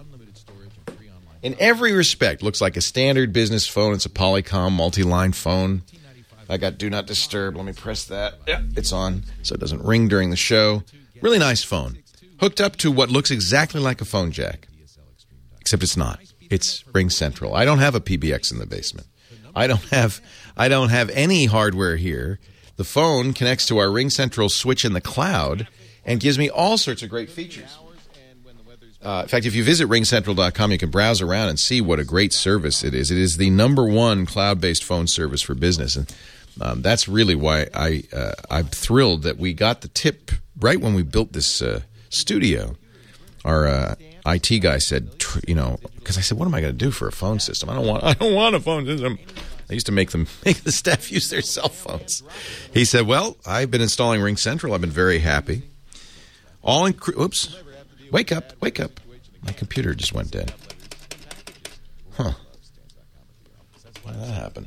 In every respect, looks like a standard business phone. It's a Polycom multi-line phone. I got Do Not Disturb. Let me press that. Yeah, it's on, so it doesn't ring during the show. Really nice phone. Hooked up to what looks exactly like a phone jack, except it's not. It's Ring Central. I don't have a PBX in the basement. I don't have any hardware here. The phone connects to our Ring Central switch in the cloud and gives me all sorts of great features. In fact, if you visit ringcentral.com, you can browse around and see what a great service it is. It is the #1 cloud-based phone service for business, and that's really why I'm thrilled that we got the tip right when we built this studio. Our IT guy said, because I said, what am I going to do for a phone system? I don't want a phone system. I used to make the staff use their cell phones. He said, well, I've been installing Ring Central. I've been very happy. Oops. Wake up. My computer just went dead. Huh. Why did that happen?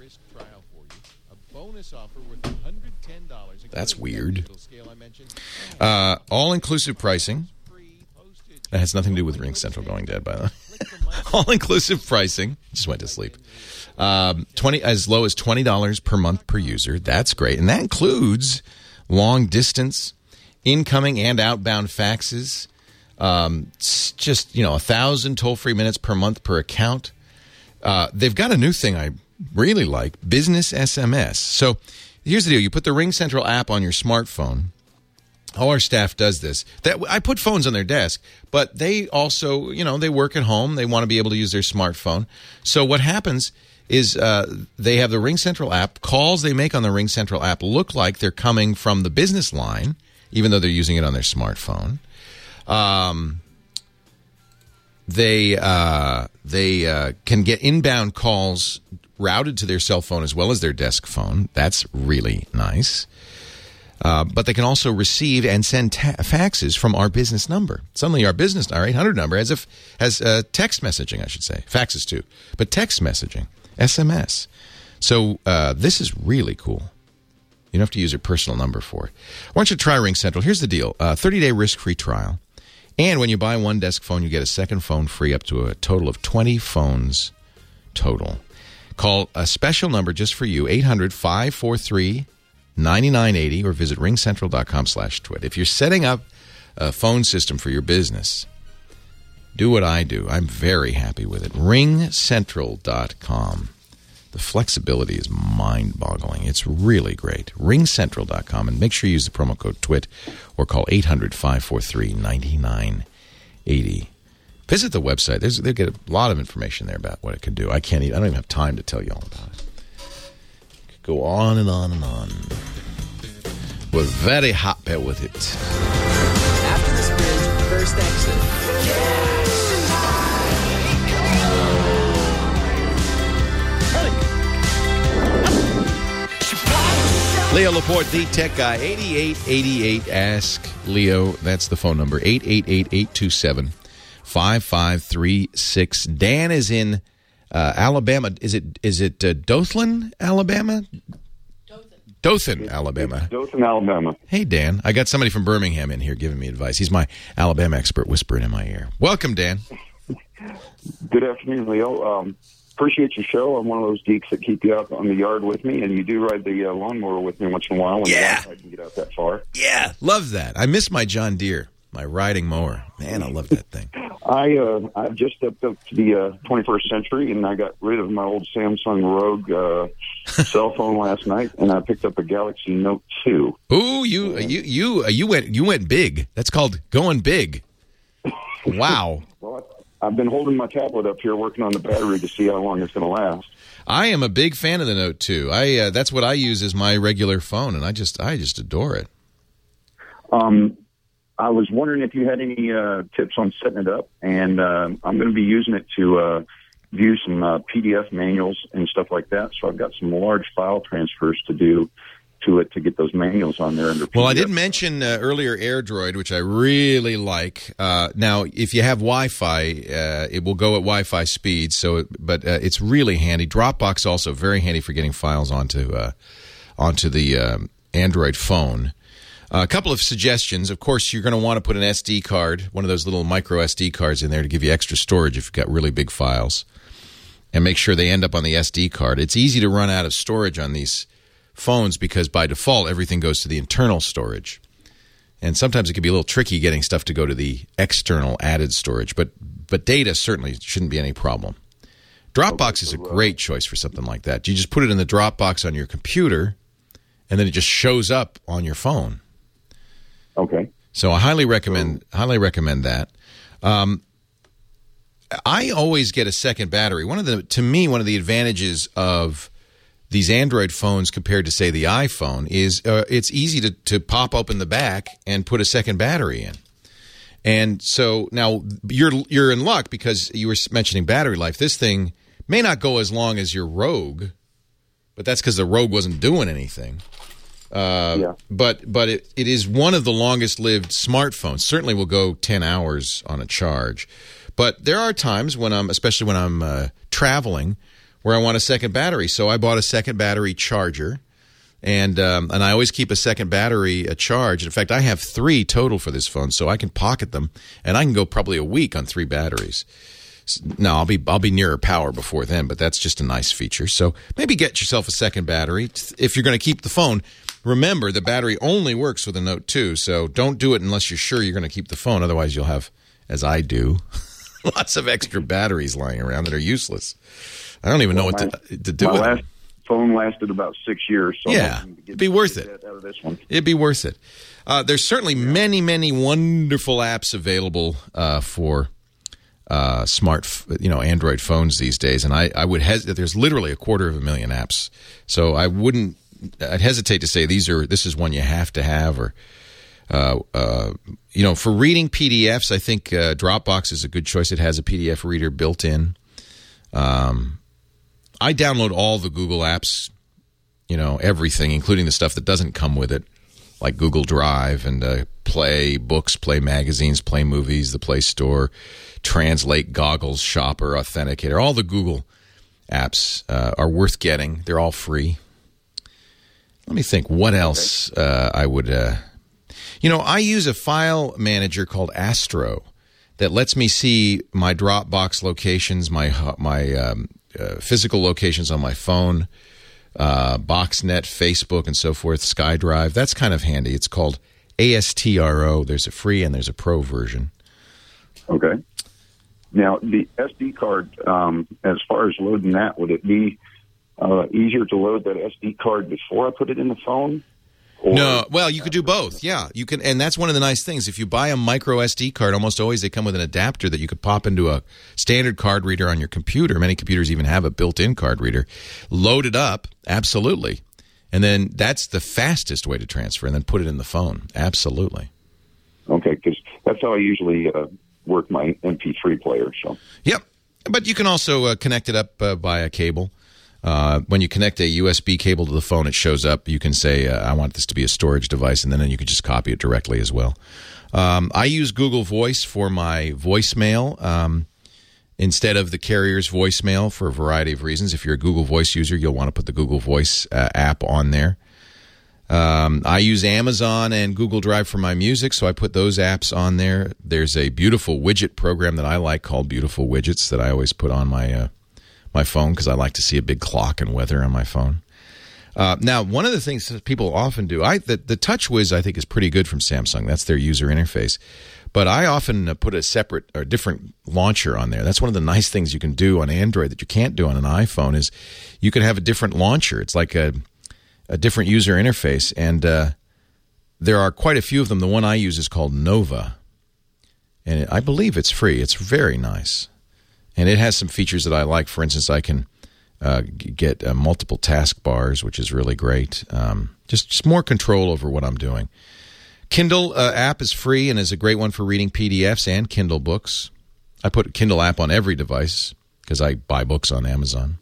That's weird. All-inclusive pricing. That has nothing to do with Ring Central going dead, by the way. All-inclusive pricing. Just went to sleep. As low as $20 per month per user. That's great. And that includes long-distance, incoming and outbound faxes. Just 1,000 toll-free minutes per month per account. They've got a new thing I really like, business SMS. So here's the deal. You put the Ring Central app on your smartphone. All our staff does this. I put phones on their desk, but they also, they work at home. They want to be able to use their smartphone. So what happens is they have the Ring Central app. Calls they make on the Ring Central app look like they're coming from the business line, even though they're using it on their smartphone. They can get inbound calls routed to their cell phone as well as their desk phone. That's really nice. But they can also receive and send faxes from our business number. Suddenly our 800 number has text messaging, I should say. Faxes too. But text messaging, SMS. So this is really cool. You don't have to use your personal number for it. Why don't you try Ring Central? Here's the deal. 30-day risk-free trial. And when you buy one desk phone, you get a second phone free up to a total of 20 phones total. Call a special number just for you, 800-543-9980, or visit ringcentral.com/twit. If you're setting up a phone system for your business, do what I do. I'm very happy with it. ringcentral.com. The flexibility is mind-boggling. It's really great. ringcentral.com, and make sure you use the promo code TWIT or call 800-543-9980. Visit the website. They get a lot of information there about what it can do. I don't even have time to tell you all about it. Could go on and on and on. We're very happy with it. After this bridge, first exit. Leo Laporte, the tech guy, 8888 Ask Leo. That's the phone number, 888-827-5536. Dan is in Alabama. Is it Dothan, Alabama? Dothan, Alabama. Dothan, Alabama. Hey, Dan. I got somebody from Birmingham in here giving me advice. He's my Alabama expert whispering in my ear. Welcome, Dan. Good afternoon, Leo. Appreciate your show. I'm one of those geeks that keep you out on the yard with me, and you do ride the lawnmower with me once in a while when I can get out that far. Yeah, love that. I miss my John Deere, my riding mower. Man, I love that thing. I just stepped up to the 21st century, and I got rid of my old Samsung Rogue cell phone last night, and I picked up a Galaxy Note 2. Ooh, you went big. That's called going big. Wow. Well, I've been holding my tablet up here working on the battery to see how long it's going to last. I am a big fan of the Note 2. That's what I use as my regular phone, and I just adore it. I was wondering if you had any tips on setting it up, and I'm going to be using it to view some PDF manuals and stuff like that. So I've got some large file transfers to do to it to get those manuals on there under PDF. Well, I did mention earlier AirDroid, which I really like. Now, if you have Wi-Fi, it will go at Wi-Fi speed, but it's really handy. Dropbox also very handy for getting files onto the Android phone. A couple of suggestions. Of course, you're going to want to put an SD card, one of those little micro SD cards in there to give you extra storage if you've got really big files, and make sure they end up on the SD card. It's easy to run out of storage on these phones because by default everything goes to the internal storage, and sometimes it can be a little tricky getting stuff to go to the external added storage, but data certainly shouldn't be any problem. Dropbox is a great choice for something like that. You just put it in the Dropbox on your computer and then it just shows up on your phone. Okay. So I highly recommend that. I always get a second battery. To me one of the advantages of these Android phones compared to, say, the iPhone is it's easy to pop open the back and put a second battery in. And so now you're in luck because you were mentioning battery life. This thing may not go as long as your Rogue, but that's because the Rogue wasn't doing anything. But it is one of the longest-lived smartphones. Certainly will go 10 hours on a charge. But there are times especially when I'm traveling, where I want a second battery. So I bought a second battery charger, and I always keep a second battery charged. In fact, I have 3 total for this phone, so I can pocket them, and I can go probably a week on 3 batteries. Now, I'll be nearer power before then, but that's just a nice feature. So maybe get yourself a second battery. If you're going to keep the phone, remember the battery only works with a Note 2, so don't do it unless you're sure you're going to keep the phone. Otherwise, you'll have, as I do, lots of extra batteries lying around that are useless. I don't even know what to do with it. My last phone lasted about 6 years. So yeah, it'd be worth it. Out of this one. It'd be worth it. There's certainly many, many wonderful apps available for Android phones these days, and I would there's literally 250,000 apps. So I'd hesitate to say this is one you have to have, or for reading PDFs, I think Dropbox is a good choice. It has a PDF reader built in. I download all the Google apps, everything, including the stuff that doesn't come with it. like Google Drive and Play Books, Play Magazines, Play Movies, the Play Store, Translate, Goggles, Shopper, Authenticator. All the Google apps are worth getting. They're all free. Let me think what else I would... I use a file manager called Astro that lets me see my Dropbox locations, my physical locations on my phone, BoxNet, Facebook, and so forth, SkyDrive. That's kind of handy. It's called ASTRO. There's a free and there's a pro version. Okay. Now, the SD card, as far as loading that, would it be easier to load that SD card before I put it in the phone? No, well, you could do both. Yeah, you can, and that's one of the nice things. If you buy a micro SD card, almost always they come with an adapter that you could pop into a standard card reader on your computer. Many computers even have a built-in card reader. Load it up, absolutely, and then that's the fastest way to transfer, and then put it in the phone. Absolutely. Okay, because that's how I usually work my MP3 player. So. Yep, but you can also connect it up via cable. When you connect a USB cable to the phone, it shows up. You can say, I want this to be a storage device, and then you can just copy it directly as well. I use Google Voice for my voicemail instead of the carrier's voicemail for a variety of reasons. If you're a Google Voice user, you'll want to put the Google Voice app on there. I use Amazon and Google Drive for my music, so I put those apps on there. There's a beautiful widget program that I like called Beautiful Widgets that I always put on my phone because I like to see a big clock and weather on my phone. Now, one of the things that people often do, the TouchWiz I think is pretty good from Samsung. That's their user interface. But I often put a separate or different launcher on there. That's one of the nice things you can do on Android that you can't do on an iPhone is you can have a different launcher. It's like a different user interface. And there are quite a few of them. The one I use is called Nova. And I believe it's free. It's very nice. And it has some features that I like. For instance, I can get multiple taskbars, which is really great. Just more control over what I'm doing. Kindle app is free and is a great one for reading PDFs and Kindle books. I put Kindle app on every device because I buy books on Amazon.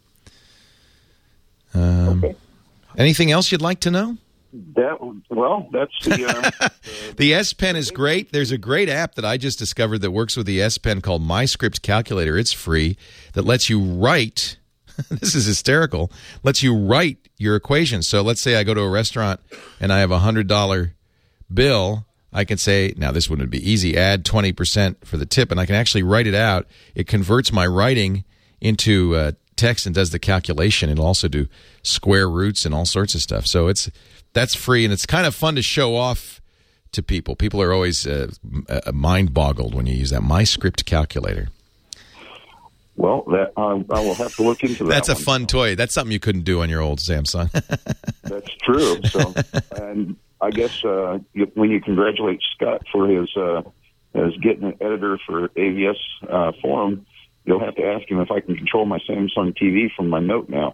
Okay. Anything else you'd like to know? That's the... The S Pen is great. There's a great app that I just discovered that works with the S Pen called MyScript Calculator. It's free. That lets you write... this is hysterical. Lets you write your equations. So let's say I go to a restaurant and I have a $100 bill. I can say, now this wouldn't be easy, add 20% for the tip, and I can actually write it out. It converts my writing into text and does the calculation. It'll also do square roots and all sorts of stuff. So that's free, and it's kind of fun to show off to people. People are always mind-boggled when you use that MyScript Calculator. Well, I will have to look into that. That's a fun toy. That's something you couldn't do on your old Samsung. That's true. So, and I guess when you congratulate Scott for his getting an editor for AVS Forum, you'll have to ask him if I can control my Samsung TV from my Note now.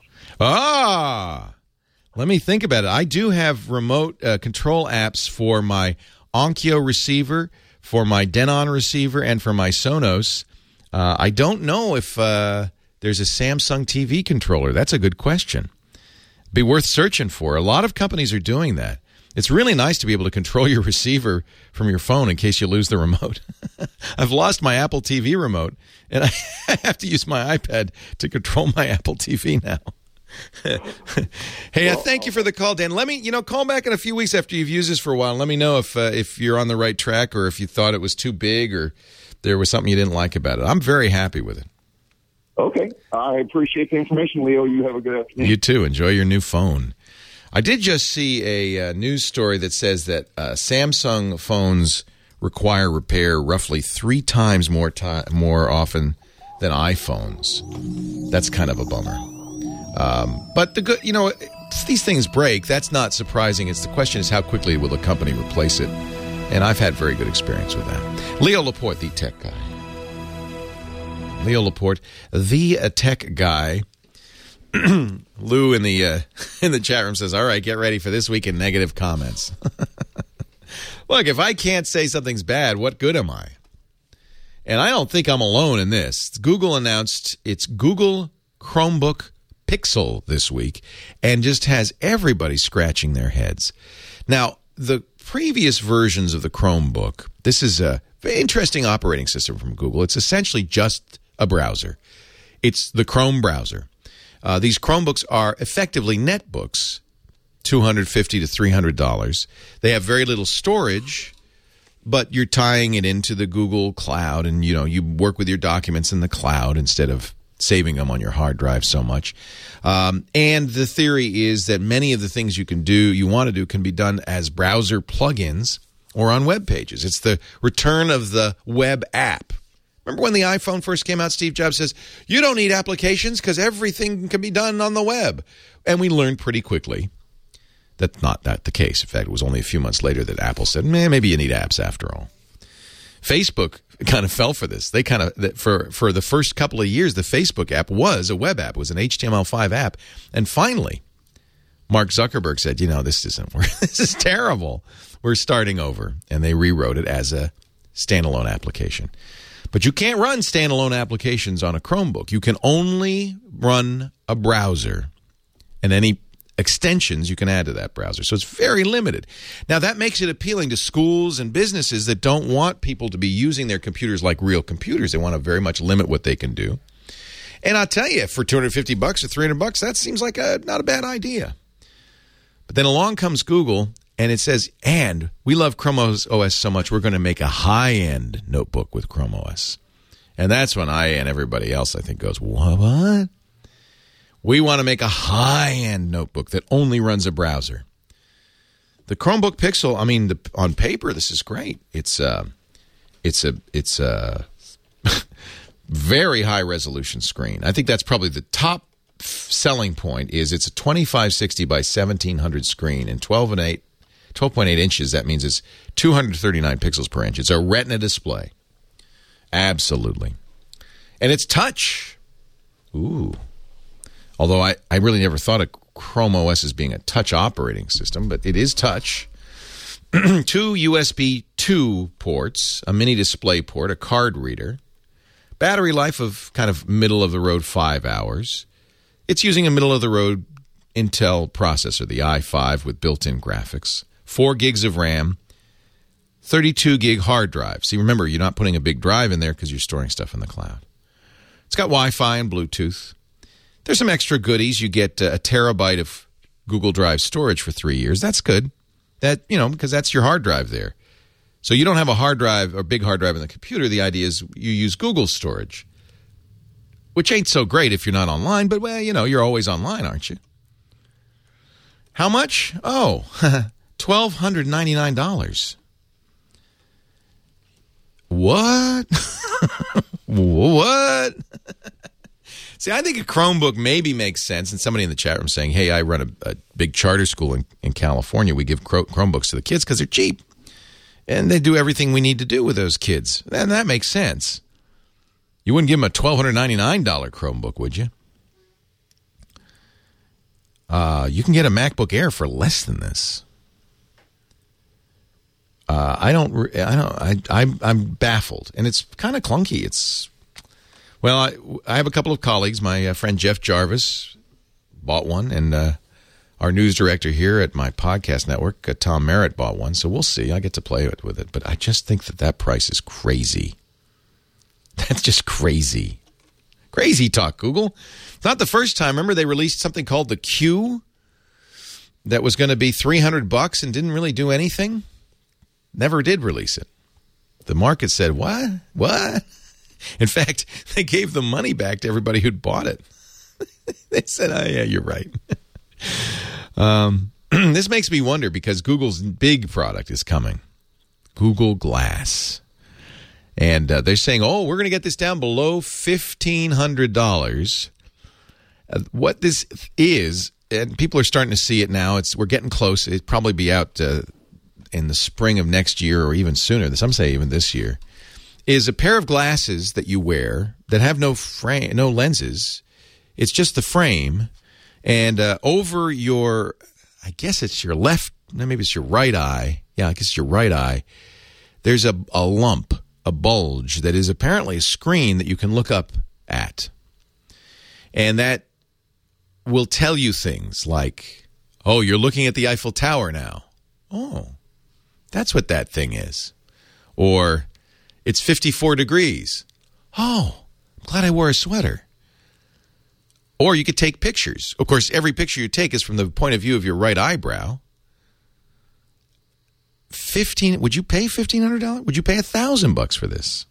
Let me think about it. I do have remote control apps for my Onkyo receiver, for my Denon receiver, and for my Sonos. I don't know if there's a Samsung TV controller. That's a good question. Be worth searching for. A lot of companies are doing that. It's really nice to be able to control your receiver from your phone in case you lose the remote. I've lost my Apple TV remote, and I have to use my iPad to control my Apple TV now. Hey, thank you for the call, Dan. Let me, call back in a few weeks after you've used this for a while. And let me know if you're on the right track or if you thought it was too big or there was something you didn't like about it. I'm very happy with it. Okay. I appreciate the information, Leo. You have a good afternoon. You too. Enjoy your new phone. I did just see a news story that says that Samsung phones require repair roughly 3 times more often than iPhones. That's kind of a bummer. But the good, these things break. That's not surprising. The question is how quickly will the company replace it? And I've had very good experience with that. Leo Laporte, the tech guy. Leo Laporte, the tech guy. Lou in the chat room says, all right, get ready for this week in negative comments. Look, if I can't say something's bad, what good am I? And I don't think I'm alone in this. Google announced its Google Chromebook Pixel this week and just has everybody scratching their heads. Now, the previous versions of the Chromebook, this is a very interesting operating system from Google. It's essentially just a browser. It's the Chrome browser. These Chromebooks are effectively netbooks, $250 to $300. They have very little storage, but you're tying it into the Google Cloud, and you work with your documents in the cloud instead of saving them on your hard drive so much. And the theory is that many of the things you want to do can be done as browser plugins or on web pages. It's the return of the web app. Remember when the iPhone first came out, Steve Jobs says, you don't need applications because everything can be done on the web. And we learned pretty quickly that's not the case. In fact, it was only a few months later that Apple said, maybe you need apps after all. Facebook kind of fell for this. They for the first couple of years, the Facebook app was a web app. It was an HTML5 app. And finally, Mark Zuckerberg said, this isn't work. This is terrible. We're starting over. And they rewrote it as a standalone application. But you can't run standalone applications on a Chromebook. You can only run a browser and any extensions you can add to that browser. So it's very limited. Now, that makes it appealing to schools and businesses that don't want people to be using their computers like real computers. They want to very much limit what they can do. And I'll tell you, for $250 or $300, that seems like not a bad idea. But then along comes Google, and it says, and we love Chrome OS so much, we're going to make a high-end notebook with Chrome OS. And that's when I and everybody else, I think, goes, what? We want to make a high-end notebook that only runs a browser. The Chromebook Pixel, on paper, this is great. It's a very high-resolution screen. I think that's probably the top selling point. Is it's a 2560 by 1700 screen and 12.8 inches. That means it's 239 pixels per inch. It's a Retina display. Absolutely. And it's touch. Ooh. Although I really never thought of Chrome OS as being a touch operating system, but it is touch. 2 USB 2 ports, a mini display port, a card reader. Battery life of kind of middle-of-the-road 5 hours. It's using a middle-of-the-road Intel processor, the i5 with built-in graphics. 4 gigs of RAM, 32 gig hard drive. See, remember, you're not putting a big drive in there because you're storing stuff in the cloud. It's got Wi-Fi and Bluetooth. There's some extra goodies. You get a terabyte of Google Drive storage for 3 years. That's good. Because that's your hard drive there. So you don't have a hard drive or big hard drive in the computer. The idea is you use Google storage, which ain't so great if you're not online. But, you're always online, aren't you? How much? Oh, $1,299. What? What? See, I think a Chromebook maybe makes sense. And somebody in the chat room saying, hey, I run a big charter school in California. We give Chromebooks to the kids because they're cheap. And they do everything we need to do with those kids. And that makes sense. You wouldn't give them a $1,299 Chromebook, would you? You can get a MacBook Air for less than this. I'm baffled. And it's kind of clunky. I have a couple of colleagues. My friend Jeff Jarvis bought one, and our news director here at my podcast network, Tom Merritt, bought one. So we'll see. I get to play with it. But I just think that price is crazy. That's just crazy. Crazy talk, Google. It's not the first time. Remember they released something called the Q that was going to be $300 and didn't really do anything? Never did release it. The market said, what? What? In fact, they gave the money back to everybody who'd bought it. They said, oh, yeah, you're right. This makes me wonder because Google's big product is coming. Google Glass. And they're saying, we're going to get this down below $1,500. What this is, and people are starting to see it now. We're getting close. It'll probably be out in the spring of next year or even sooner. Some say even this year. Is a pair of glasses that you wear that have no frame, no lenses. It's just the frame. And over your, I guess it's your left, maybe it's your right eye. Yeah, I guess it's your right eye. There's a lump, a bulge that is apparently a screen that you can look up at. And that will tell you things like, you're looking at the Eiffel Tower now. Oh, That's what that thing is. Or it's 54 degrees. Oh, I'm glad I wore a sweater. Or you could take pictures. Of course, every picture you take is from the point of view of your right eyebrow. Would you pay $1,500? Would you pay $1,000 for this?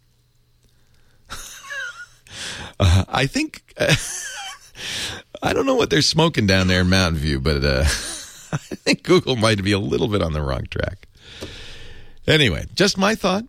I think I don't know what they're smoking down there in Mountain View, but I think Google might be a little bit on the wrong track. Anyway, just my thought.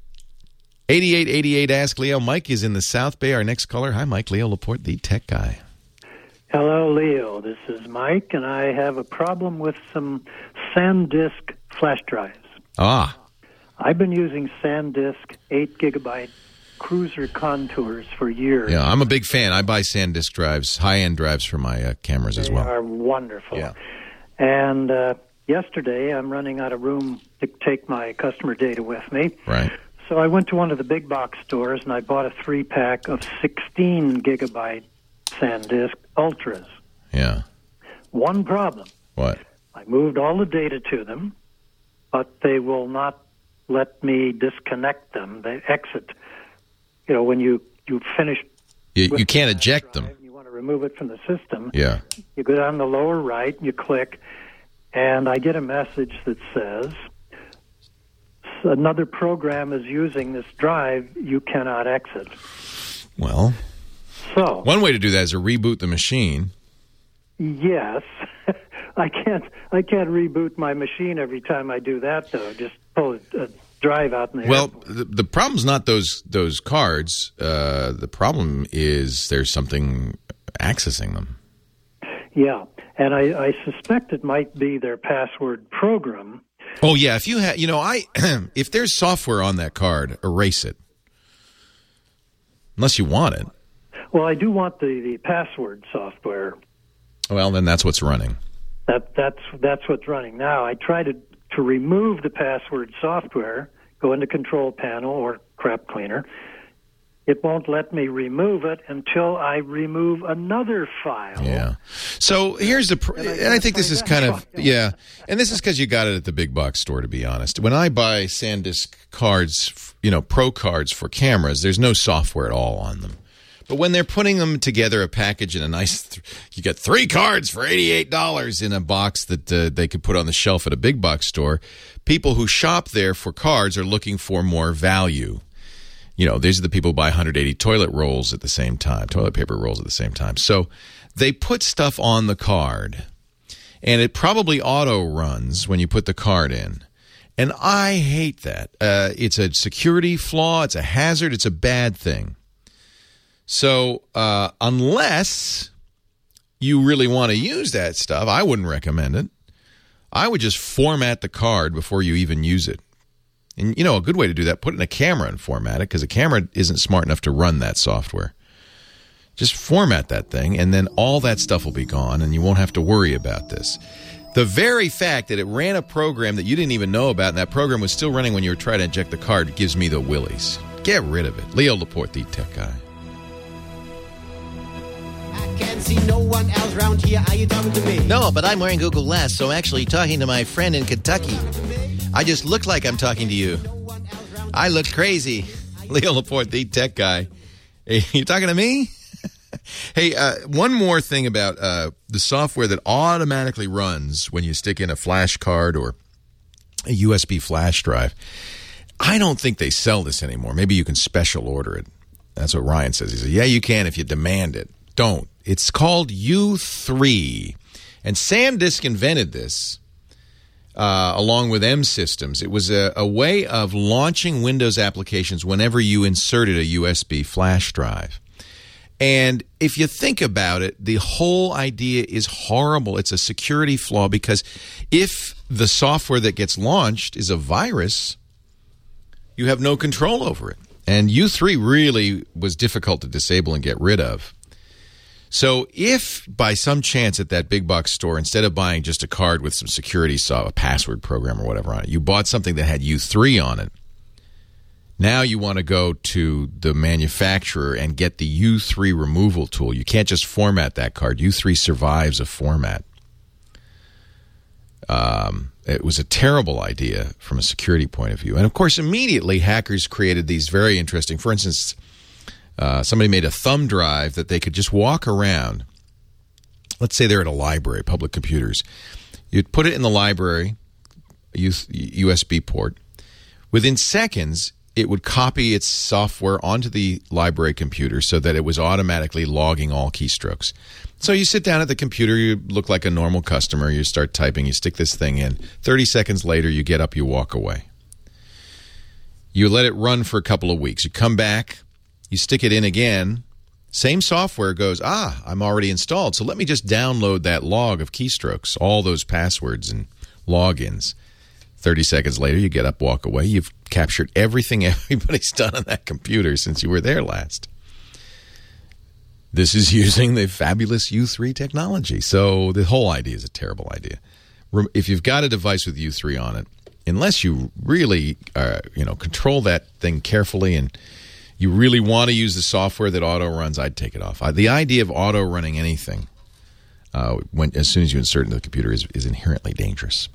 8888 Ask Leo. Mike is in the South Bay. Our next caller. Hi, Mike. Leo Laporte, the tech guy. Hello, Leo. This is Mike, and I have a problem with some SanDisk flash drives. Ah. I've been using SanDisk 8 gigabyte Cruiser Contours for years. Yeah, I'm a big fan. I buy SanDisk drives, high-end drives for my cameras as well. They are wonderful. Yeah. And yesterday, I'm running out of room to take my customer data with me. Right. So I went to one of the big box stores, and I bought a 3-pack of 16 gigabyte SanDisk Ultras. Yeah. One problem. What? I moved all the data to them, but they will not let me disconnect them. They exit. You know, when you finish... You can't eject them. You want to remove it from the system. Yeah. You go down the lower right, you click, and I get a message that says, another program is using this drive, you cannot exit. Well, so one way to do that is to reboot the machine. Yes. I can't reboot my machine every time I do that, though. Just pull a drive out in the airport. The problem's not those cards. The problem is there's something accessing them. Yeah, and I suspect it might be their password program. Oh yeah, if you have, if there's software on that card, erase it. Unless you want it. Well, I do want the password software. Well, then that's what's running. That's what's running now. I tried to remove the password software, go into Control Panel or Crap Cleaner. It won't let me remove it until I remove another file. Yeah. So here's and I think this is kind of, yeah, and this is because you got it at the big box store, to be honest. When I buy SanDisk cards, pro cards for cameras, there's no software at all on them. But when they're putting them together, a package in a nice, you get 3 cards for $88 in a box that they could put on the shelf at a big box store. People who shop there for cards are looking for more value. These are the people who buy 180 toilet paper rolls at the same time. So they put stuff on the card, and it probably auto runs when you put the card in. And I hate that. It's a security flaw. It's a hazard. It's a bad thing. So unless you really want to use that stuff, I wouldn't recommend it. I would just format the card before you even use it. And, a good way to do that, put it in a camera and format it, because a camera isn't smart enough to run that software. Just format that thing, and then all that stuff will be gone, and you won't have to worry about this. The very fact that it ran a program that you didn't even know about, and that program was still running when you were trying to eject the card, gives me the willies. Get rid of it. Leo Laporte, the tech guy. Can't see no one else around here. Are you talking to me? No, but I'm wearing Google Glass, so I'm actually talking to my friend in Kentucky. I just look like I'm talking to you. I look crazy. Leo Laporte, the tech guy. Hey, you talking to me? Hey, one more thing about the software that automatically runs when you stick in a flash card or a USB flash drive. I don't think they sell this anymore. Maybe you can special order it. That's what Ryan says. He said, yeah, you can if you demand it. Don't. It's called U3. And SanDisk invented this along with M Systems. It was a way of launching Windows applications whenever you inserted a USB flash drive. And if you think about it, the whole idea is horrible. It's a security flaw because if the software that gets launched is a virus, you have no control over it. And U3 really was difficult to disable and get rid of. So if by some chance at that big box store, instead of buying just a card with some security, a password program or whatever on it, you bought something that had U3 on it, now you want to go to the manufacturer and get the U3 removal tool. You can't just format that card. U3 survives a format. It was a terrible idea from a security point of view. And, of course, immediately hackers created these very interesting, for instance, somebody made a thumb drive that they could just walk around. Let's say they're at a library, public computers. You'd put it in the library, USB port. Within seconds, it would copy its software onto the library computer so that it was automatically logging all keystrokes. So you sit down at the computer, you look like a normal customer, you start typing, you stick this thing in. 30 seconds later, you get up, you walk away. You let it run for a couple of weeks. You come back, you stick it in again. Same software goes, I'm already installed, so let me just download that log of keystrokes, all those passwords and logins. 30 seconds later, you get up, walk away. You've captured everything everybody's done on that computer since you were there last. This is using the fabulous U3 technology. So the whole idea is a terrible idea. If you've got a device with U3 on it, unless you really control that thing carefully and you really want to use the software that auto runs, I'd take it off. The idea of auto running anything as soon as you insert it into the computer is inherently dangerous.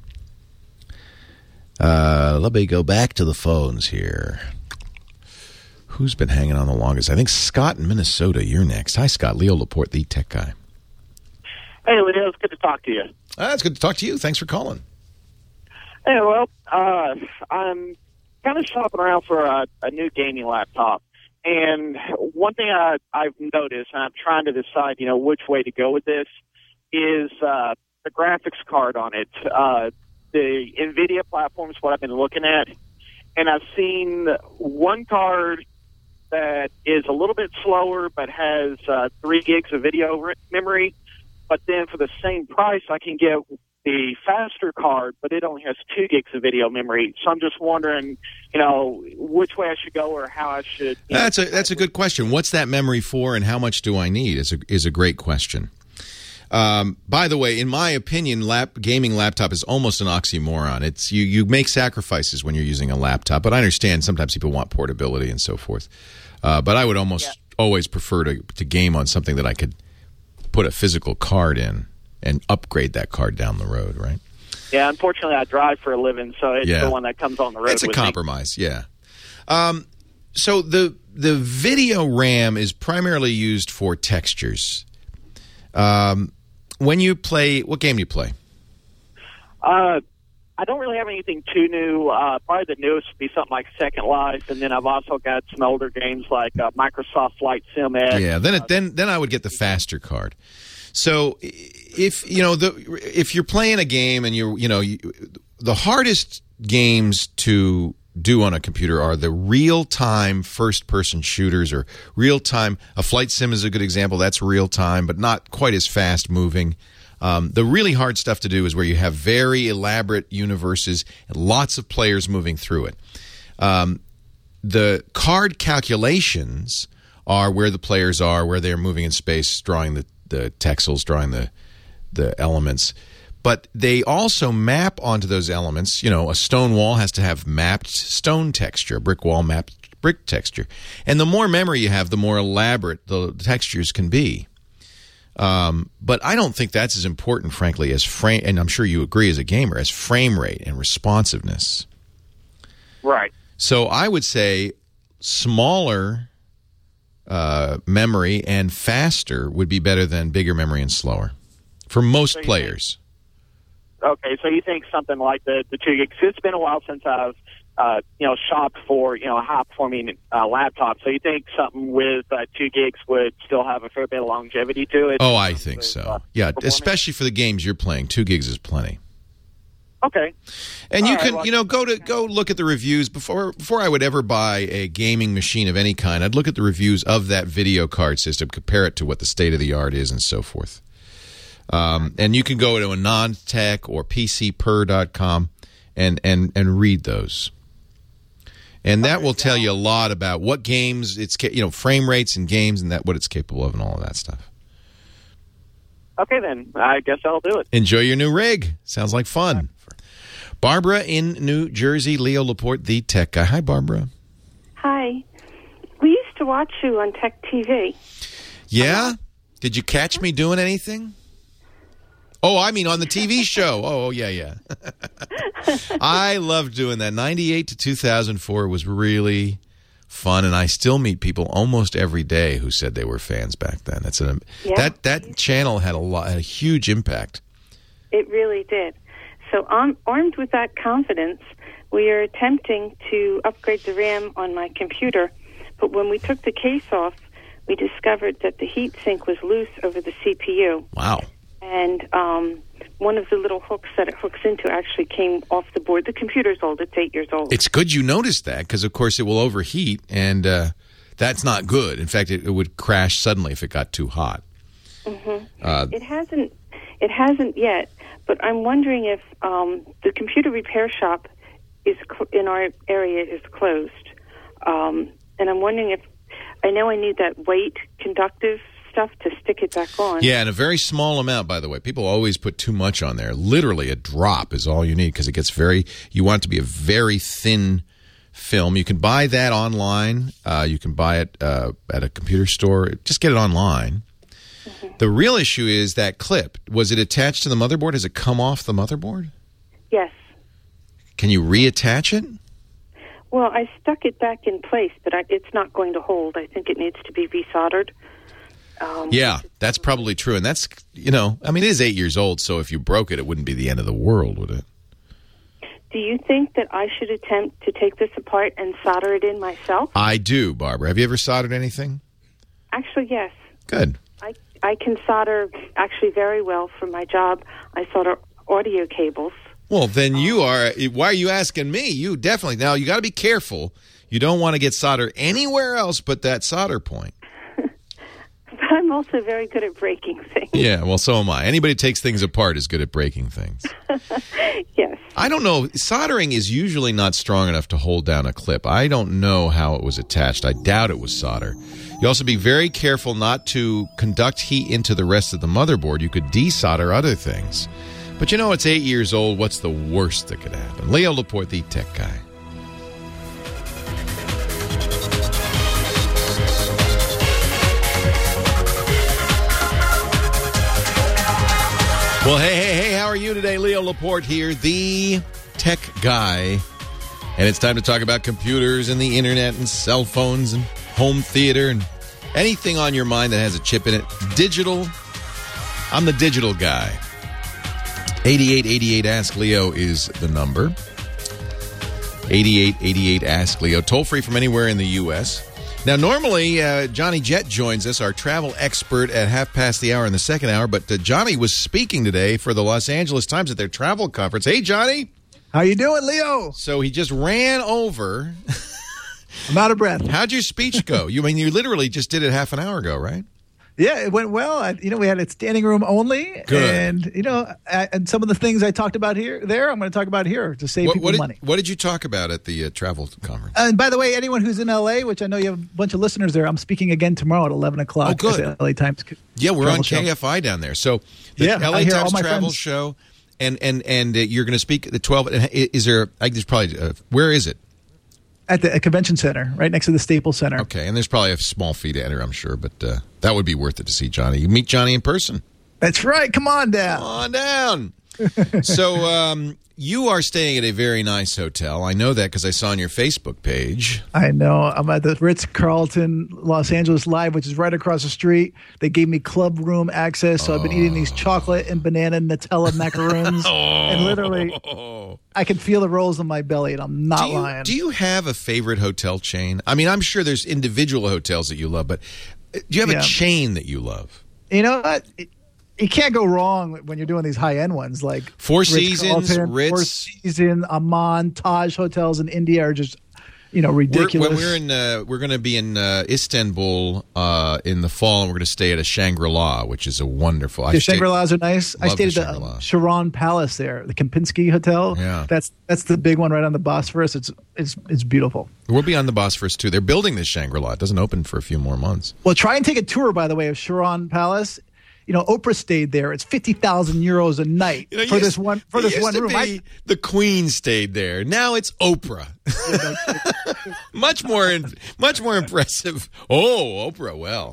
Let me go back to the phones here. Who's been hanging on the longest? I think Scott in Minnesota. You're next. Hi, Scott. Leo Laporte, the tech guy. Hey, Leo. It's good to talk to you. It's good to talk to you. Thanks for calling. Hey, well, I'm kind of shopping around for a new gaming laptop. And one thing I've noticed, and I'm trying to decide, which way to go with this, is the graphics card on it. The NVIDIA platform is what I've been looking at. And I've seen one card that is a little bit slower but has 3 gigs of video memory. But then for the same price, I can get the faster card, but it only has 2 gigs of video memory. So I'm just wondering, which way I should go or how I should. That's a good question. What's that memory for, and how much do I need? Is a great question. By the way, in my opinion, gaming laptop is almost an oxymoron. It's you make sacrifices when you're using a laptop, but I understand sometimes people want portability and so forth. But I would almost always prefer to game on something that I could put a physical card in and upgrade that card down the road, right? Yeah, unfortunately, I drive for a living, so it's the one that comes on the road. It's a compromise, yeah. So the video RAM is primarily used for textures. When you play, what game do you play? I don't really have anything too new. Probably the newest would be something like Second Life, and then I've also got some older games like Microsoft Flight Sim X. Yeah, then I would get the faster card. So if you're playing a game and the hardest games to do on a computer are the real-time first-person shooters or real-time. A flight sim is a good example. That's real-time, but not quite as fast-moving. The really hard stuff to do is where you have very elaborate universes and lots of players moving through it. The card calculations are where the players are, where they're moving in space, drawing the texels, drawing the elements. But they also map onto those elements. A stone wall has to have mapped stone texture, a brick wall mapped brick texture. And the more memory you have, the more elaborate the textures can be. But I don't think that's as important, frankly, as frame, and I'm sure you agree as a gamer, as frame rate and responsiveness. Right. So I would say smaller memory and faster would be better than bigger memory and slower for most players. Okay, so you think something like the 2 gigs. It's been a while since I've shopped for a high performing laptop. So you think something with 2 gigs would still have a fair bit of longevity to it? Oh, I think so. Yeah, especially for the games you're playing, 2 gigs is plenty. Okay. And you can, go look at the reviews before I would ever buy a gaming machine of any kind. I'd look at the reviews of that video card system, compare it to what the state of the art is, and so forth. And you can go to AnandTech or PCPer.com and read those. And that will tell you a lot about what games it's frame rates and games and what it's capable of and all of that stuff. Okay, then. I guess I'll do it. Enjoy your new rig. Sounds like fun. Barbara in New Jersey, Leo Laporte, the tech guy. Hi, Barbara. Hi. We used to watch you on Tech TV. Yeah? Did you catch me doing anything? Oh, I mean on the TV show. Oh, yeah. I loved doing that. 98 to 2004 was really fun, and I still meet people almost every day who said they were fans back then. That channel had a huge impact. It really did. So armed with that confidence, we are attempting to upgrade the RAM on my computer, but when we took the case off, we discovered that the heat sink was loose over the CPU. Wow. And one of the little hooks that it hooks into actually came off the board. The computer's old. It's 8 years old. It's good you noticed that because, of course, it will overheat, and that's not good. In fact, it would crash suddenly if it got too hot. Mm-hmm. It hasn't yet, but I'm wondering if the computer repair shop in our area is closed. And I'm wondering if I know I need that weight conductive stuff to stick it back on. Yeah, and a very small amount, by the way. People always put too much on there. Literally, a drop is all you need because it gets you want it to be a very thin film. You can buy that online. You can buy it at a computer store. Just get it online. Mm-hmm. The real issue is that clip. Was it attached to the motherboard? Has it come off the motherboard? Yes. Can you reattach it? Well, I stuck it back in place, but it's not going to hold. I think it needs to be resoldered. Yeah, that's probably true. And that's, it is 8 years old, so if you broke it, it wouldn't be the end of the world, would it? Do you think that I should attempt to take this apart and solder it in myself? I do, Barbara. Have you ever soldered anything? Actually, yes. Good. I can solder actually very well for my job. I solder audio cables. Well, then why are you asking me? You definitely, now you got to be careful. You don't want to get solder anywhere else but that solder point. But I'm also very good at breaking things. Yeah, well, so am I. Anybody who takes things apart is good at breaking things. Yes. I don't know. Soldering is usually not strong enough to hold down a clip. I don't know how it was attached. I doubt it was solder. You also be very careful not to conduct heat into the rest of the motherboard. You could desolder other things. But it's 8 years old. What's the worst that could happen? Leo Laporte, the tech guy. Well, hey, how are you today? Leo Laporte here, the tech guy. And it's time to talk about computers and the internet and cell phones and home theater and anything on your mind that has a chip in it. Digital. I'm the digital guy. 8888 Ask Leo is the number. 8888 Ask Leo. Toll free from anywhere in the U.S. Now, normally, Johnny Jett joins us, our travel expert, at 1:30 in the second hour. But Johnny was speaking today for the Los Angeles Times at their travel conference. Hey, Johnny. How you doing, Leo? So he just ran over. I'm out of breath. How'd your speech go? You literally just did it half an hour ago, right? Yeah, it went well. We had it standing room only. Good. And, and some of the things I talked about I'm going to talk about here to save people money. What did you talk about at the travel conference? And by the way, anyone who's in L.A., which I know you have a bunch of listeners there, I'm speaking again tomorrow at 11 o'clock. Oh, good. At the LA Times. Yeah, we're on show. KFI down there. So the LA Times travel show, and you're going to speak at the 12. Is there, there's probably, where is it? At the convention center, right next to the Staples Center. Okay, and there's probably a small fee to enter, I'm sure, but that would be worth it to see Johnny. You meet Johnny in person. That's right. Come on down. Come on down. So you are staying at a very nice hotel. I know that because I saw on your Facebook page. I know. I'm at the Ritz-Carlton Los Angeles Live, which is right across the street. They gave me club room access, so I've been eating these chocolate and banana Nutella macaroons. And literally, I can feel the rolls in my belly, and I'm not lying. Do you have a favorite hotel chain? I'm sure there's individual hotels that you love, but do you have a chain that you love? You know what? You can't go wrong when you're doing these high-end ones like Four Seasons, Ritz. Four Seasons, Aman, Taj hotels in India are just, ridiculous. We're going to be in Istanbul in the fall, and we're going to stay at a Shangri-La, which is a wonderful. The Shangri-Las are nice. I stayed at the Sharon Palace there, the Kempinski Hotel. Yeah, that's the big one right on the Bosphorus. It's beautiful. We'll be on the Bosphorus too. They're building this Shangri-La. It doesn't open for a few more months. Well, try and take a tour, by the way, of Sharon Palace. Oprah stayed there. It's 50,000 euros a night for this one room. The Queen stayed there. Now it's Oprah. much more impressive. Oh, Oprah. Well,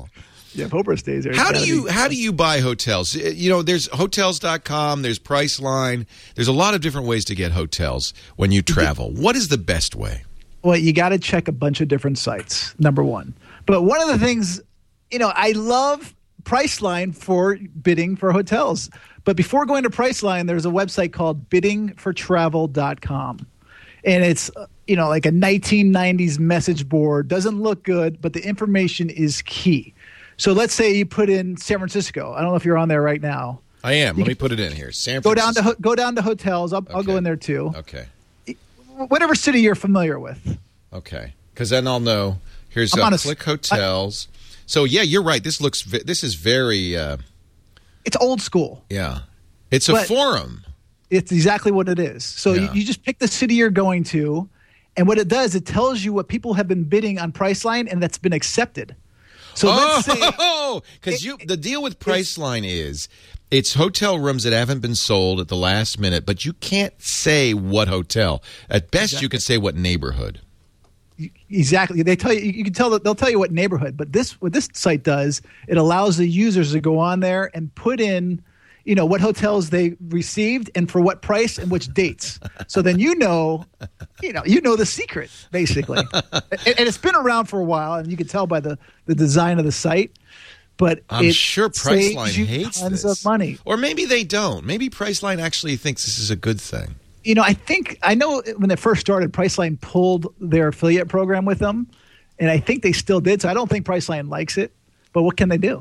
Yeah, if Oprah stays there. How do you buy hotels? You know, there's hotels.com, there's Priceline. There's a lot of different ways to get hotels when you travel. What is the best way? Well, you got to check a bunch of different sites, number one. But one of the things, you know, I love Priceline for bidding for hotels. But before going to Priceline, there's a website called biddingfortravel.com. And it's, you know, like a 1990s message board. Doesn't look good, but the information is key. So let's say you put in San Francisco. I don't know if you're on there right now. I am. Let me put it in here. San Francisco. Go down to hotels. I'll go in there too. Okay. Whatever city you're familiar with. Okay. Because then I'll know. Here's click hotels. So yeah, you're right. This is very. It's old school. Yeah. It's a forum. It's exactly what it is. So you just pick the city you're going to, and what it does, it tells you what people have been bidding on Priceline, and that's been accepted. So let's say, because the deal with Priceline is it's hotel rooms that haven't been sold at the last minute, but you can't say what hotel. At best, you can say what neighborhood. Exactly. They tell you. You can tell that they'll tell you what neighborhood. But what this site does, it allows the users to go on there and put in, you know, what hotels they received and for what price and which dates. So then you know the secret basically. and it's been around for a while, and you can tell by the design of the site. But I'm sure Priceline hates tons this. of money, or maybe they don't. Maybe Priceline actually thinks this is a good thing. You know, I know when they first started, Priceline pulled their affiliate program with them, and I think they still did. So I don't think Priceline likes it. But what can they do?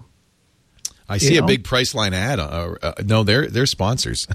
I see a big Priceline ad. No, they're sponsors.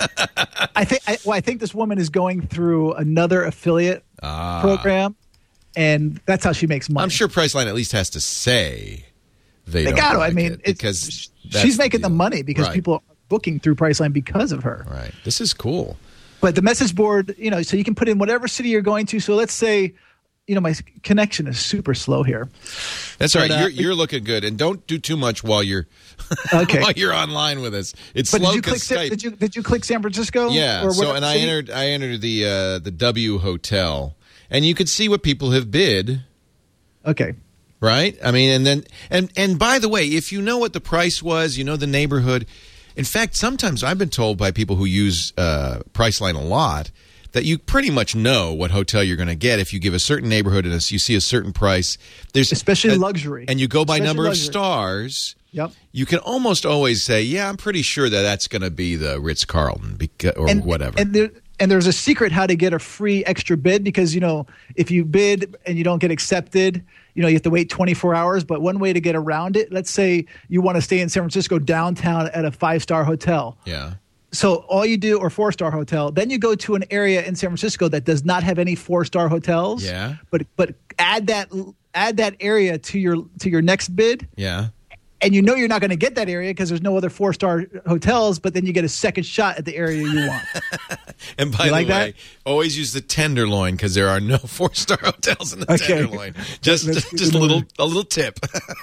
I think this woman is going through another affiliate program, and that's how she makes money. I'm sure Priceline at least has to say they got to. Like I mean, because she's making the money because people are booking through Priceline because of her. Right. This is cool. But the message board, you know, so you can put in whatever city you're going to. So let's say, you know, my connection is super slow here. That's all right. You're looking good, and don't do too much while you're while you're online with us. It's slow because Skype. Did you click San Francisco? Yeah. I entered the W Hotel, and you could see what people have bid. Okay. Right. I mean, and by the way, if you know what the price was, you know the neighborhood. In fact, sometimes I've been told by people who use Priceline a lot that you pretty much know what hotel you're going to get if you give a certain neighborhood and you see a certain price. There's especially luxury, and you go by number of stars. Yep. You can almost always say, "Yeah, I'm pretty sure that's going to be the Ritz-Carlton or whatever." And there's a secret how to get a free extra bid because, you know, if you bid and you don't get accepted, you know, you have to wait 24 hours. But one way to get around it, let's say you want to stay in San Francisco downtown at a 5-star hotel. Yeah. So all you do, or 4-star hotel, then you go to an area in San Francisco that does not have any 4-star hotels. Yeah. But add that area to your next bid. Yeah. And you know you're not going to get that area because there's no other 4-star hotels, but then you get a second shot at the area you want. And by the way, always use the Tenderloin because there are no 4-star hotels in the Tenderloin. Just a little tip.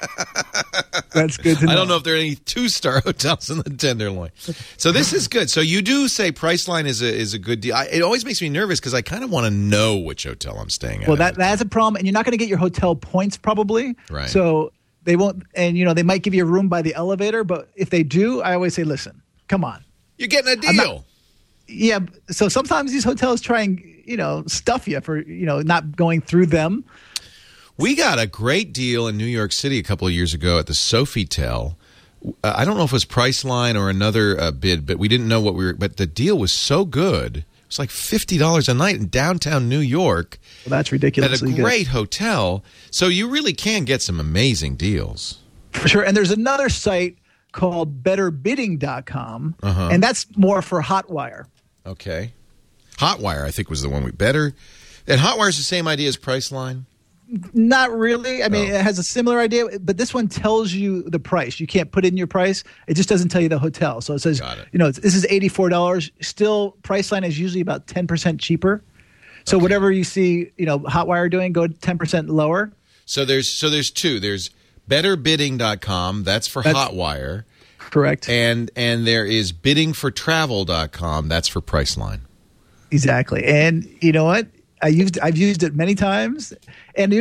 That's good to know. I don't know if there are any 2-star hotels in the Tenderloin. So this is good. So you do say Priceline is a good deal. It always makes me nervous because I kind of want to know which hotel I'm staying at. Well, that's a problem, and you're not going to get your hotel points probably. Right. So they won't, and you know they might give you a room by the elevator, but if they do, I always say, listen, come on, you're getting a deal. Yeah. So sometimes these hotels try and, you know, stuff you for, you know, not going through them. We got a great deal in New York City a couple of years ago at the Sofitel. I don't know if it was Priceline or another bid, but we didn't know what but the deal was so good. It's like $50 a night in downtown New York. Well, that's ridiculous. At a great hotel. So you really can get some amazing deals. For sure. And there's another site called betterbidding.com, and that's more for Hotwire. Okay. Hotwire, I think, was the one better. And Hotwire's the same idea as Priceline? Not really. I mean, it has a similar idea, but this one tells you the price. You can't put in your price. It just doesn't tell you the hotel. So it says, you know, this is $84. Still, Priceline is usually about 10% cheaper. So whatever you see, you know, Hotwire doing, go 10% lower. So there's two. There's betterbidding.com. That's for Hotwire. Correct. And there is biddingfortravel.com. That's for Priceline. Exactly. And you know what? I've used it many times. And you know what?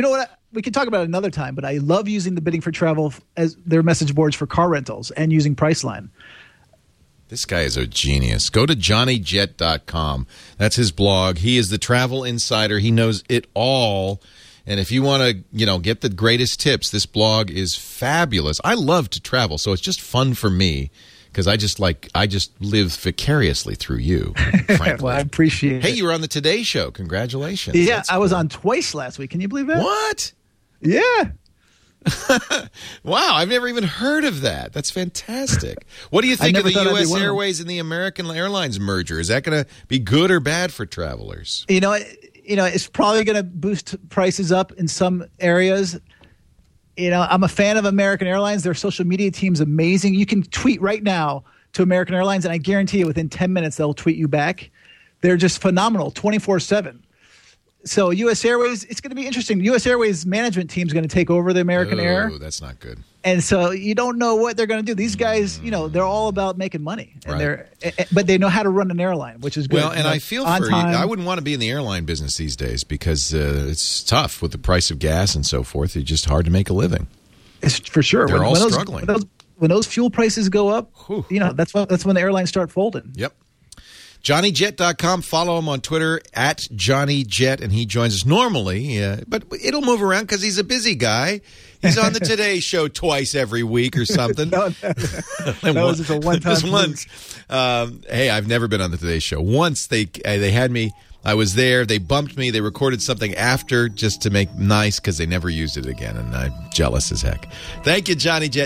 we can talk about it another time, but I love using the Bidding for Travel as their message boards for car rentals and using Priceline. This guy is a genius. Go to johnnyjet.com. That's his blog. He is the travel insider. He knows it all. And if you want to, get the greatest tips, this blog is fabulous. I love to travel, so it's just fun for me because I just live vicariously through you, frankly. Well, I appreciate it. Hey, you were on the Today Show. Congratulations. Yeah, That's I was on twice last week. Can you believe that? What? Yeah. Wow, I've never even heard of that. That's fantastic. What do you think of the U.S. Airways and the American Airlines merger? Is that going to be good or bad for travelers? It's probably going to boost prices up in some areas. I'm a fan of American Airlines. Their social media team's amazing. You can tweet right now to American Airlines, and I guarantee you within 10 minutes they'll tweet you back. They're just phenomenal, 24/7. So U.S. Airways, it's going to be interesting. U.S. Airways management team is going to take over the American Air. Oh, that's not good. And so you don't know what they're going to do. These guys, they're all about making money, and but they know how to run an airline, which is good. Well, and I feel for you. I wouldn't want to be in the airline business these days because it's tough with the price of gas and so forth. It's just hard to make a living. It's for sure. They're all struggling. When those fuel prices go up, that's when the airlines start folding. Yep. JohnnyJet.com. Follow him on Twitter at JohnnyJet, and he joins us normally, but it'll move around because he's a busy guy. He's on the Today Show twice every week or something. That was just a one-time. Just once. Hey, I've never been on the Today Show. Once they had me. I was there. They bumped me. They recorded something after just to make nice because they never used it again, and I'm jealous as heck. Thank you, Johnny Jet.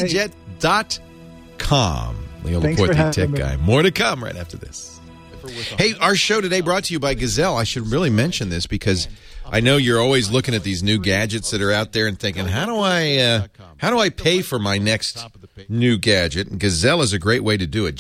JohnnyJet.com. Leo Laporte, the tech guy. More to come right after this. Hey, our show today brought to you by Gazelle. I should really mention this because I know you're always looking at these new gadgets that are out there and thinking, how do I pay for my next new gadget? And Gazelle is a great way to do it.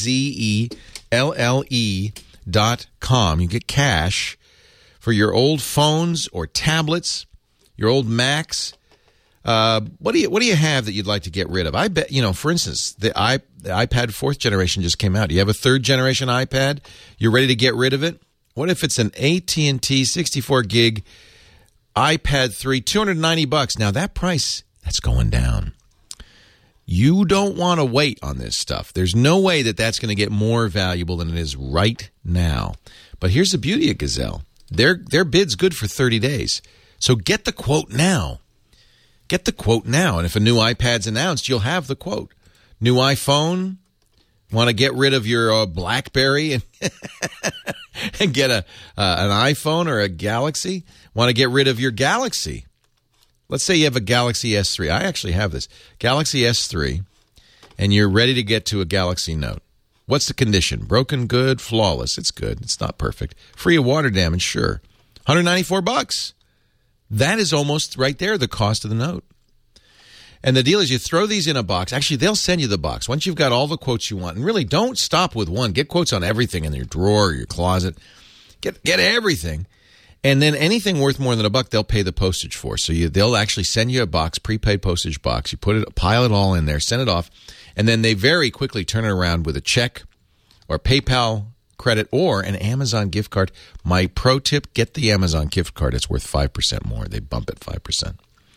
GAZELLE.com. You get cash for your old phones or tablets, your old Macs. What do you have that you'd like to get rid of? I bet, for instance, the iPad 4th generation just came out. You have a 3rd generation iPad. You're ready to get rid of it. What if it's an AT&T 64 gig iPad 3, $290? Now that price, that's going down. You don't want to wait on this stuff. There's no way that that's going to get more valuable than it is right now. But here's the beauty of Gazelle. Their bid's good for 30 days. So get the quote now. Get the quote now. And if a new iPad's announced, you'll have the quote. New iPhone, want to get rid of your BlackBerry and, and get an iPhone or a Galaxy? Want to get rid of your Galaxy? Let's say you have a Galaxy S3. I actually have this. Galaxy S3, and you're ready to get to a Galaxy Note. What's the condition? Broken, good, flawless. It's good. It's not perfect. Free of water damage, sure. $194. That is almost right there, the cost of the Note. And the deal is you throw these in a box. Actually, they'll send you the box. Once you've got all the quotes you want, and really don't stop with one. Get quotes on everything in your drawer or your closet. Get everything. And then anything worth more than $1, they'll pay the postage for. So they'll actually send you a box, prepaid postage box. You pile it all in there, send it off, and then they very quickly turn it around with a check or PayPal credit or an Amazon gift card. My pro tip, get the Amazon gift card. It's worth 5% more. They bump it 5%.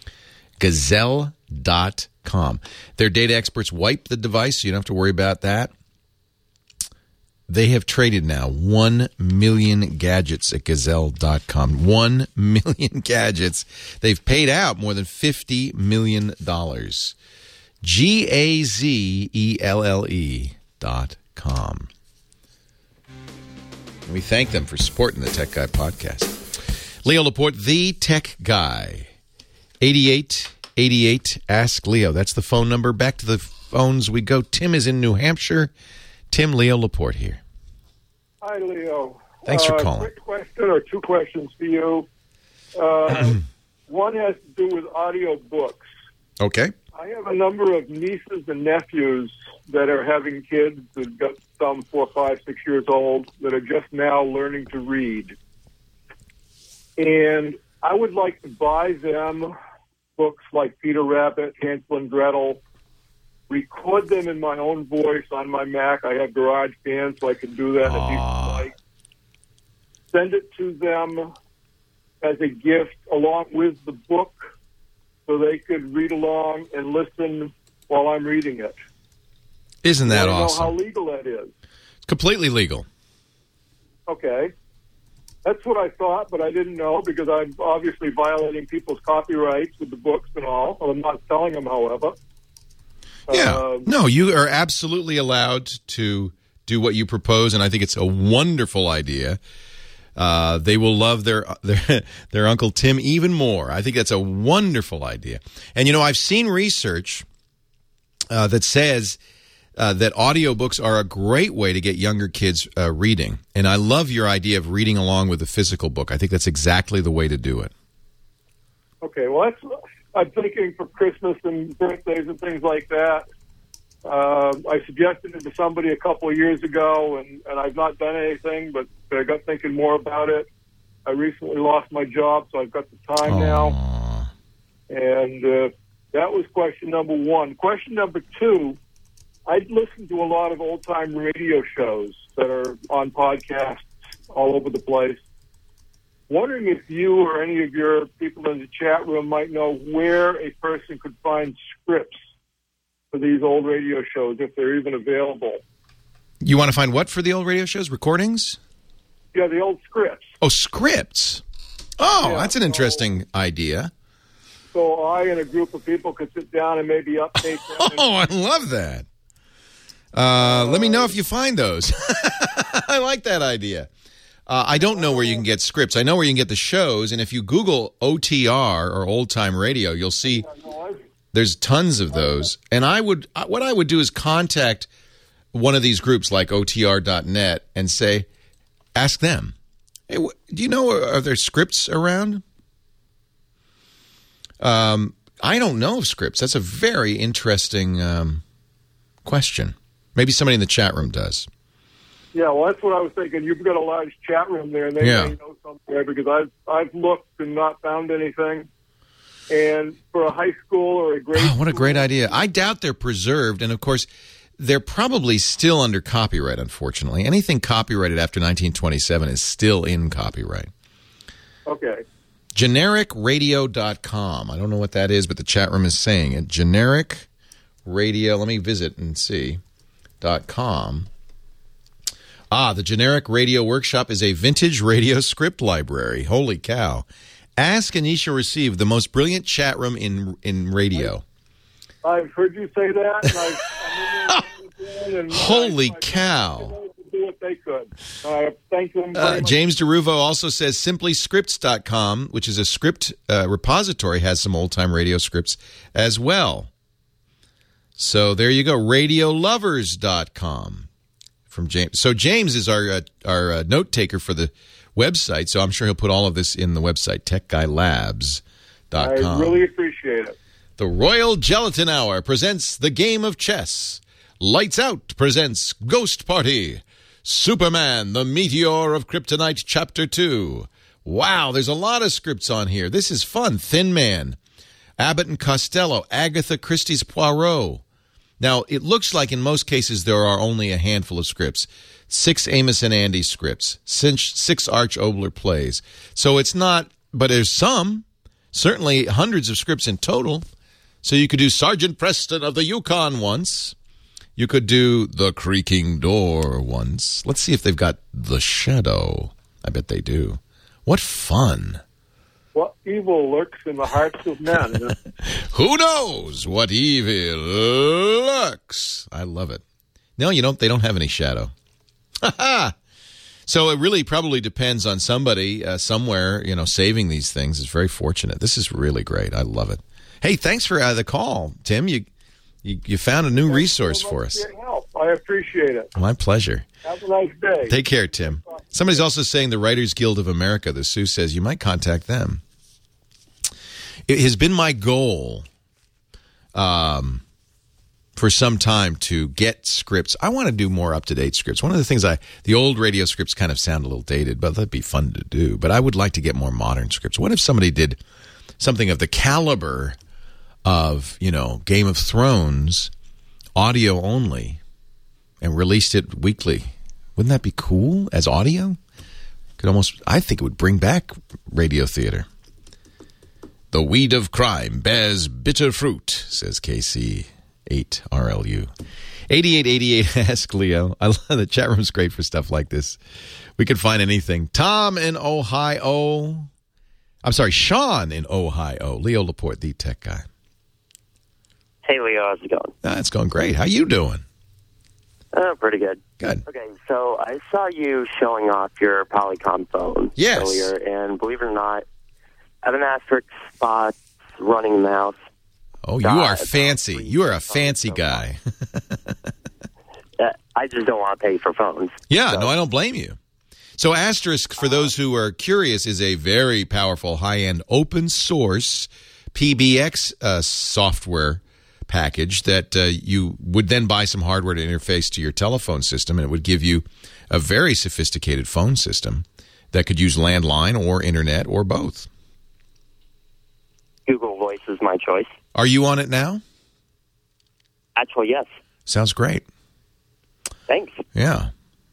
Gazelle.com. Their data experts wipe the device, so you don't have to worry about that. They have traded now 1 million gadgets at Gazelle.com. 1 million gadgets. They've paid out more than $50 million. GAZELLE.com. We thank them for supporting the Tech Guy podcast. Leo Laporte, the Tech Guy. 8888 Ask Leo. That's the phone number. Back to the phones we go. Tim is in New Hampshire. Tim, Leo Laporte here. Hi, Leo. Thanks for calling. Quick question or two questions for you. One has to do with audio books. Okay. I have a number of nieces and nephews that are having kids that got some 4, 5, 6 years old that are just now learning to read. And I would like to buy them books like Peter Rabbit, Hansel and Gretel, record them in my own voice on my Mac. I have GarageBand, so I can do that in a decent light. Send it to them as a gift along with the book so they could read along and listen while I'm reading it. Isn't that I don't awesome? know how legal that is. It's completely legal. Okay. That's what I thought, but I didn't know because I'm obviously violating people's copyrights with the books and all. I'm not selling them, however. Yeah. No, you are absolutely allowed to do what you propose, and I think it's a wonderful idea. They will love their Uncle Tim even more. I think that's a wonderful idea. And, I've seen research that says that audiobooks are a great way to get younger kids reading. And I love your idea of reading along with a physical book. I think that's exactly the way to do it. Okay, well, I'm thinking for Christmas and birthdays and things like that. I suggested it to somebody a couple of years ago, and I've not done anything, but I got thinking more about it. I recently lost my job, so I've got the time now. And that was question number one. Question number two, I'd listened to a lot of old-time radio shows that are on podcasts all over the place. Wondering if you or any of your people in the chat room might know where a person could find scripts for these old radio shows, if they're even available. You want to find what for the old radio shows? Recordings? Yeah, the old scripts. Oh, scripts. Oh, Yeah, that's an interesting idea. So I and a group of people could sit down and maybe update them. Oh, I love that. Let me know if you find those. I like that idea. I don't know where you can get scripts. I know where you can get the shows, and if you Google OTR or old time radio, you'll see there's tons of those. And what I would do is contact one of these groups like OTR.net and ask them, hey, do you know, are there scripts around? I don't know of scripts. That's a very interesting question. Maybe somebody in the chat room does. Yeah, well, that's what I was thinking. You've got a large chat room there, and they may know somewhere because I've looked and not found anything. And for a high school or a grade what a great idea. I doubt they're preserved, and of course, they're probably still under copyright, unfortunately. Anything copyrighted after 1927 is still in copyright. Okay. GenericRadio.com. I don't know what that is, but the chat room is saying it. Generic Radio. Let me visit and see. .com. The Generic Radio Workshop is a vintage radio script library. Holy cow. Ask and ye shall receive, the most brilliant chat room in radio. I've heard you say that. And Holy cow. Do what they could. Thank them very much. James DeRuvo also says simplyscripts.com, which is a script repository, has some old-time radio scripts as well. So there you go. Radiolovers.com from James. So James is our note taker for the website, so I'm sure he'll put all of this in the website, techguylabs.com. I really appreciate it. The Royal Gelatin Hour presents the game of chess. Lights Out presents Ghost Party. Superman, the Meteor of Kryptonite, Chapter 2. Wow, there's a lot of scripts on here. This is fun. Thin Man. Abbott and Costello. Agatha Christie's Poirot. Now, it looks like in most cases there are only a handful of scripts. 6 Amos and Andy scripts. 6 Arch Oboler plays. So it's not, but there's some. Certainly hundreds of scripts in total. So you could do Sergeant Preston of the Yukon once. You could do The Creaking Door once. Let's see if they've got The Shadow. I bet they do. What fun. What evil lurks in the hearts of men? Who knows what evil lurks? I love it. No, they don't have any shadow. So it really probably depends on somebody somewhere, saving these things. It's very fortunate. This is really great. I love it. Hey, thanks for the call, Tim. You found a new resource for us. Help. I appreciate it. My pleasure. Have a nice day. Take care, Tim. Somebody's also saying the Writers Guild of America, the Sue says, you might contact them. It has been my goal for some time to get scripts. I want to do more up-to-date scripts. One of the things the old radio scripts kind of sound a little dated, but that'd be fun to do. But I would like to get more modern scripts. What if somebody did something of the caliber of, Game of Thrones, audio only, and released it weekly? Wouldn't that be cool as audio? I think it would bring back radio theater. The weed of crime bears bitter fruit, says KC8RLU. 8888 Ask Leo. I love the chat room's great for stuff like this. We can find anything. Tom in Ohio. I'm sorry, Sean in Ohio. Leo Laporte, the tech guy. Hey, Leo. How's it going? It's going great. How you doing? Pretty good. Good. Okay, so I saw you showing off your Polycom phone earlier, and believe it or not, I have an asterisk spot running mouse. Oh, you are fancy. You are a fancy guy. I just don't want to pay for phones. Yeah, no, I don't blame you. So Asterisk, for those who are curious, is a very powerful, high-end, open-source PBX software package that you would then buy some hardware to interface to your telephone system, and it would give you a very sophisticated phone system that could use landline or internet or both. Google Voice is my choice. Are you on it now? Actually, yes. Sounds great. Thanks. Yeah.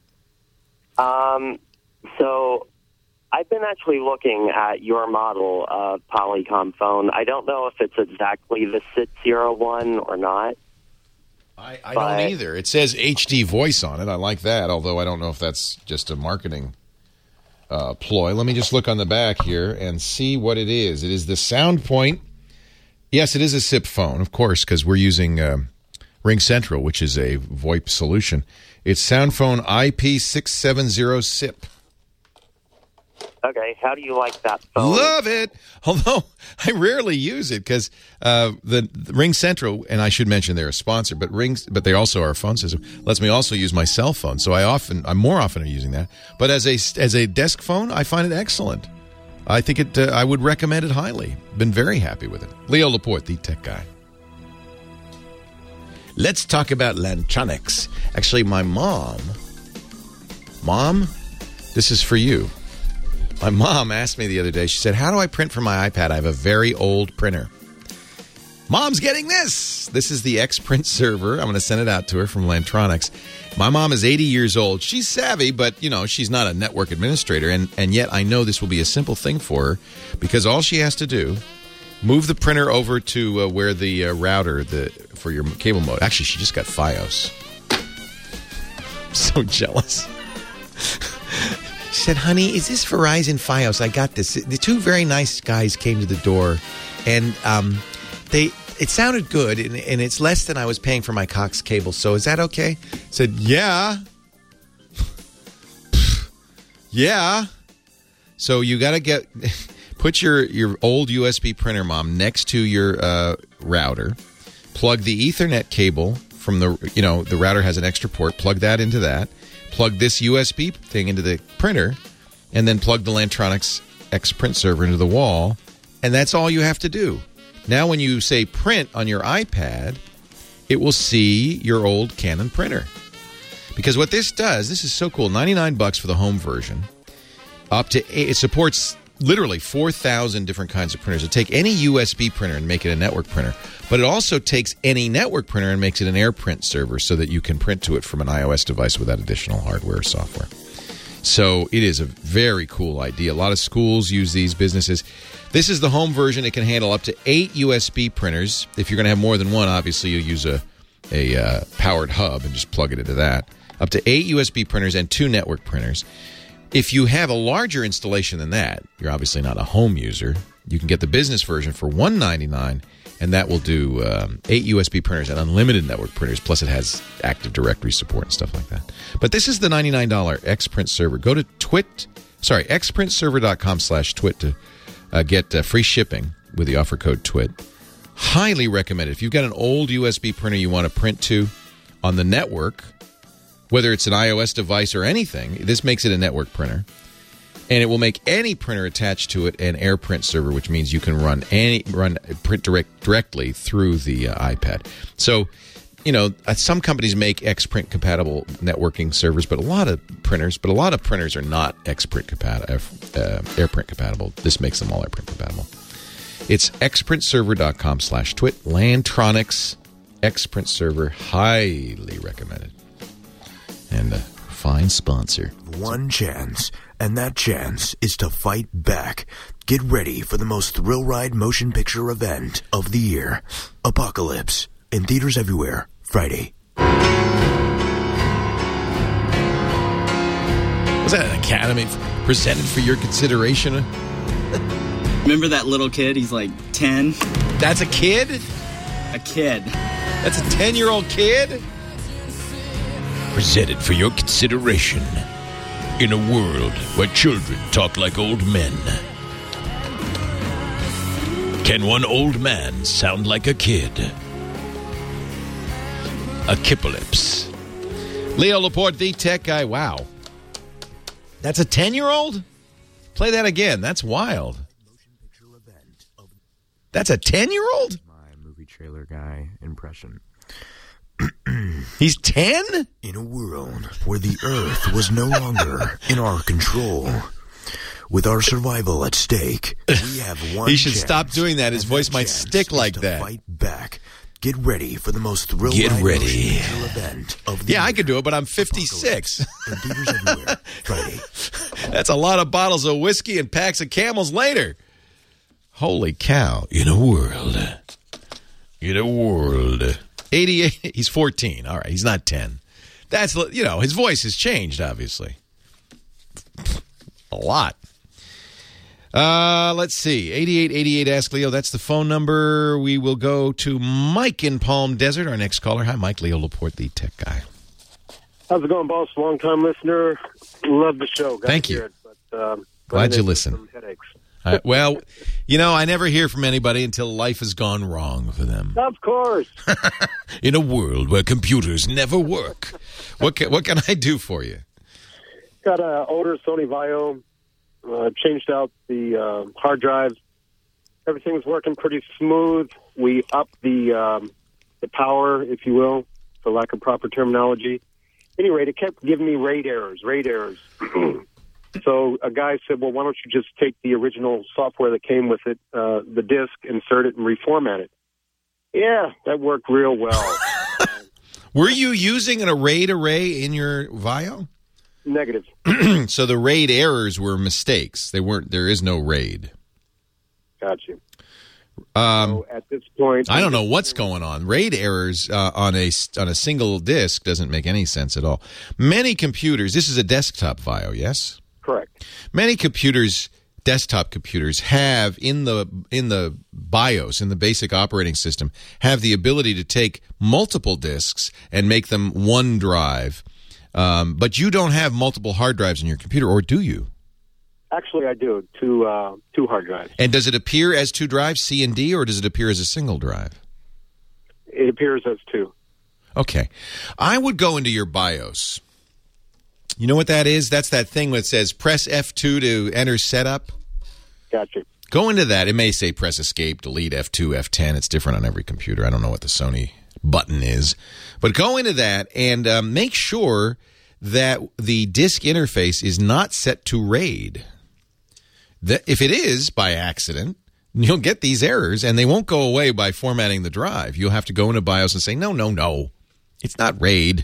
So I've been actually looking at your model of Polycom phone. I don't know if it's exactly the 601 or not. I don't either. It says HD voice on it. I like that, although I don't know if that's just a marketing ploy. Let me just look on the back here and see what it is. It is the SoundPoint. Yes, it is a SIP phone, of course, because we're using Ring Central, which is a VoIP solution. It's SoundPhone IP670 SIP. Okay, how do you like that phone? Love it. Although I rarely use it because the Ring Central, and I should mention they're a sponsor, but they also are a phone system, lets me also use my cell phone. So I'm more often using that. But as a desk phone, I find it excellent. I think I would recommend it highly. Been very happy with it. Leo Laporte, the tech guy. Let's talk about Lantronix. Actually, my mom, this is for you. My mom asked me the other day, she said, how do I print from my iPad? I have a very old printer. Mom's getting this. This is the Xprint server. I'm going to send it out to her from Lantronix. My mom is 80 years old. She's savvy, but, she's not a network administrator. And yet I know this will be a simple thing for her because all she has to do, move the printer over to where the router for your cable mode. Actually, she just got Fios. I'm so jealous. She said, honey, is this Verizon Fios? I got this. The two very nice guys came to the door, and it sounded good, and it's less than I was paying for my Cox cable, so is that okay? I said, yeah. Yeah. So you got to put your old USB printer, Mom, next to your router. Plug the Ethernet cable from the router has an extra port. Plug that into that. Plug this USB thing into the printer, and then plug the Lantronix Xprint server into the wall, and that's all you have to do. Now when you say print on your iPad, it will see your old Canon printer. Because what this does, this is so cool, $99 for the home version. It supports literally 4,000 different kinds of printers. It'll take any USB printer and make it a network printer. But it also takes any network printer and makes it an AirPrint server so that you can print to it from an iOS device without additional hardware or software. So it is a very cool idea. A lot of schools use these, businesses. This is the home version. It can handle up to 8 USB printers. If you're going to have more than one, obviously you'll use a powered hub and just plug it into that. Up to 8 USB printers and 2 network printers. If you have a larger installation than that, you're obviously not a home user, you can get the business version for $199, and that will do 8 USB printers and unlimited network printers, plus it has Active Directory support and stuff like that. But this is the $99 Xprint server. Go to xprintserver.com/twit to get free shipping with the offer code TWIT. Highly recommended. If you've got an old USB printer you want to print to on the network, whether it's an iOS device or anything, this makes it a network printer. And it will make any printer attached to it an AirPrint server, which means you can run print directly through the iPad. So, some companies make Xprint compatible networking servers, but a lot of printers are not AirPrint compatible. This makes them all AirPrint compatible. It's xprintserver.com/twit. Lantronix Xprint server, highly recommended. And fine sponsor. One chance, and that chance is to fight back. Get ready for the most thrill ride motion picture event of the year. Apocalypse. In theaters everywhere. Friday. Was that an Academy presented for your consideration? Remember that little kid? He's like 10. That's a kid? A kid. That's a 10-year-old kid? Presented for your consideration. In a world where children talk like old men, can one old man sound like a kid? Apocalypse. Leo Laporte, the tech guy. Wow. That's a 10-year-old? Play that again. That's wild. That's a 10-year-old? My movie trailer guy impression. He's 10? In a world where the Earth was no longer in our control, with our survival at stake, we have one He should chance, stop doing that. His voice might stick like that. Fight back. Get ready for the most thrill Get ride ready. motion picture event of the Yeah, year. I could do it, but I'm 56. In theaters everywhere. Friday. That's a lot of bottles of whiskey and packs of Camels later. Holy cow. In a world. 88. He's 14. All right, he's not 10. That's, his voice has changed, obviously. A lot. Let's see. 8888 Ask Leo. That's the phone number. We will go to Mike in Palm Desert, our next caller. Hi, Mike. Leo Laporte, the tech guy. How's it going, boss? Long-time listener. Love the show. Thank you. But, glad you listen. Some headaches. Well, I never hear from anybody until life has gone wrong for them. Of course. In a world where computers never work. What can I do for you? Got an older Sony Vaio. Changed out the hard drive. Everything was working pretty smooth. We upped the power, if you will, for lack of proper terminology. At any rate, it kept giving me RAID errors. So a guy said, well, why don't you just take the original software that came with it, the disk, insert it, and reformat it? Yeah, that worked real well. Were you using a RAID array in your Vaio? Negative. So the RAID errors were mistakes. They weren't. There is no RAID. Got you. So at this point, I don't know what's going on. RAID errors on a single disk doesn't make any sense at all. Many computers. This is a desktop Vaio, yes? Correct. Many computers, desktop computers, have in the BIOS, in the basic operating system, have the ability to take multiple disks and make them one drive. But you don't have multiple hard drives in your computer, or do you? Actually, I do. Two hard drives. And does it appear as two drives, C and D, or does it appear as a single drive? It appears as two. Okay. I would go into your BIOS. You know what that is? That's that thing that says press F2 to enter setup. Gotcha. Go into that. It may say press escape, delete, F2, F10. It's different on every computer. I don't know what the Sony button is. But go into that and make sure that the disk interface is not set to RAID. If it is by accident, you'll get these errors, and they won't go away by formatting the drive. You'll have to go into BIOS and say, no, it's not RAID.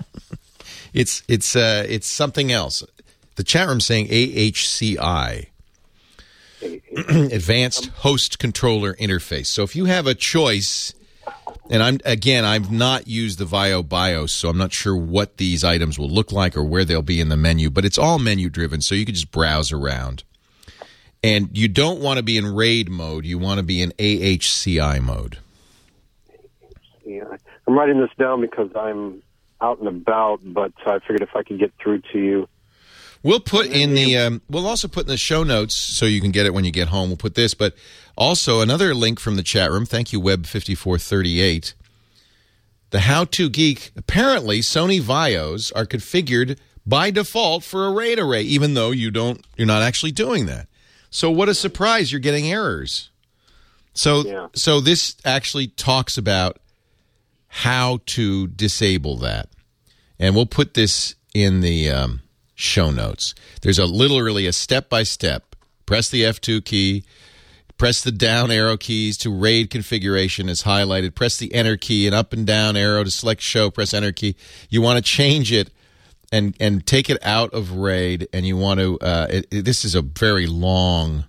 It's something else. The chat room's saying AHCI, Advanced Host Controller Interface. So if you have a choice, and I've not used the Vaio BIOS, so I'm not sure what these items will look like or where they'll be in the menu, but it's all menu driven, so you can just browse around. And you don't want to be in RAID mode. You want to be in AHCI mode. Yeah, I'm writing this down because I'm out and about, but I figured if I could get through to you. We'll put in the we'll also put in the show notes so you can get it when you get home. We'll put this, but also another link from the chat room. Thank you, Web5438. The How To Geek. Apparently, Sony Vaios are configured by default for a RAID array, even though you're not actually doing that. So what a surprise! You're getting errors. So this actually talks about how to disable that, and we'll put this in the show notes. There's literally a step-by-step. Press the F2 key. Press the down arrow keys to RAID configuration is highlighted. Press the enter key and up and down arrow to select show. Press enter key. You want to change it and take it out of RAID, and you want to. This is a very long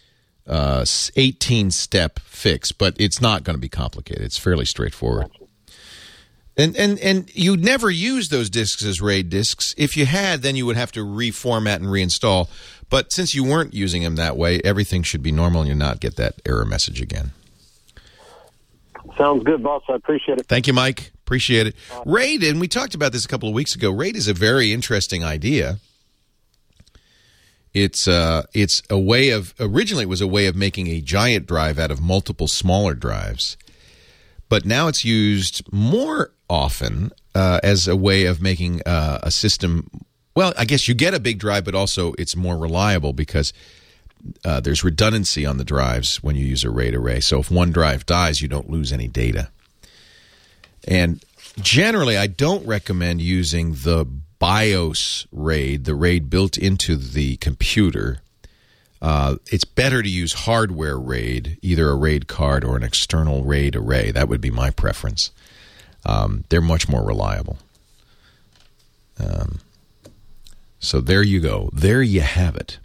18-step fix, but it's not going to be complicated. It's fairly straightforward. And you never use those disks as RAID disks. If you had, then you would have to reformat and reinstall. But since you weren't using them that way, everything should be normal and you'll not get that error message again. Sounds good, boss. I appreciate it. Thank you, Mike. Appreciate it. RAID, and we talked about this a couple of weeks ago, RAID is a very interesting idea. It's a way of, originally it was a way of making a giant drive out of multiple smaller drives. But now it's used more often as a way of making a system. Well, I guess you get a big drive, but also it's more reliable because there's redundancy on the drives when you use a RAID array. So if one drive dies, you don't lose any data. And generally, I don't recommend using the BIOS RAID, the RAID built into the computer. It's better to use hardware RAID, either a RAID card or an external RAID array. That would be my preference. They're much more reliable. So there you go. There you have it.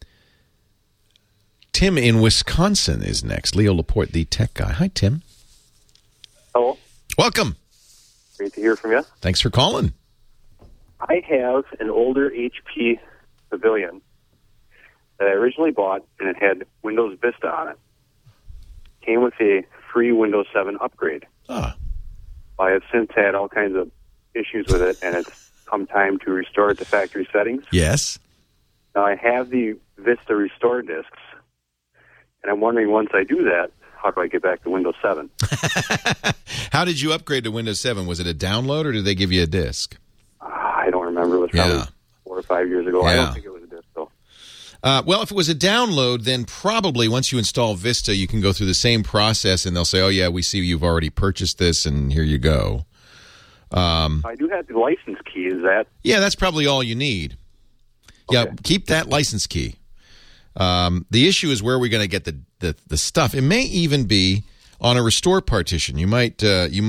Tim in Wisconsin is next. Leo Laporte, the tech guy. Hi, Tim. Hello. Welcome. Great to hear from you. Thanks for calling. I have an older HP Pavilion that I originally bought, and it had Windows Vista on it. Came with a free Windows 7 upgrade. I have since had all kinds of issues with it, and it's come time to restore it to factory settings. Yes. Now, I have the Vista Restore discs, and I'm wondering, once I do that, how do I get back to Windows 7? How did you upgrade to Windows 7? Was it a download, or did they give you a disk? I don't remember. It was probably 4 or 5 years ago. I don't think it was a disc, though. Well, if it was a download, then probably once you install Vista, you can go through the same process, and they'll say, oh, yeah, we see you've already purchased this, and here you go. I do have the license key. Is that? Yeah, that's probably all you need. Okay. Yeah, keep that license key. The issue is where are we going to get the stuff? It may even be on a restore partition. You might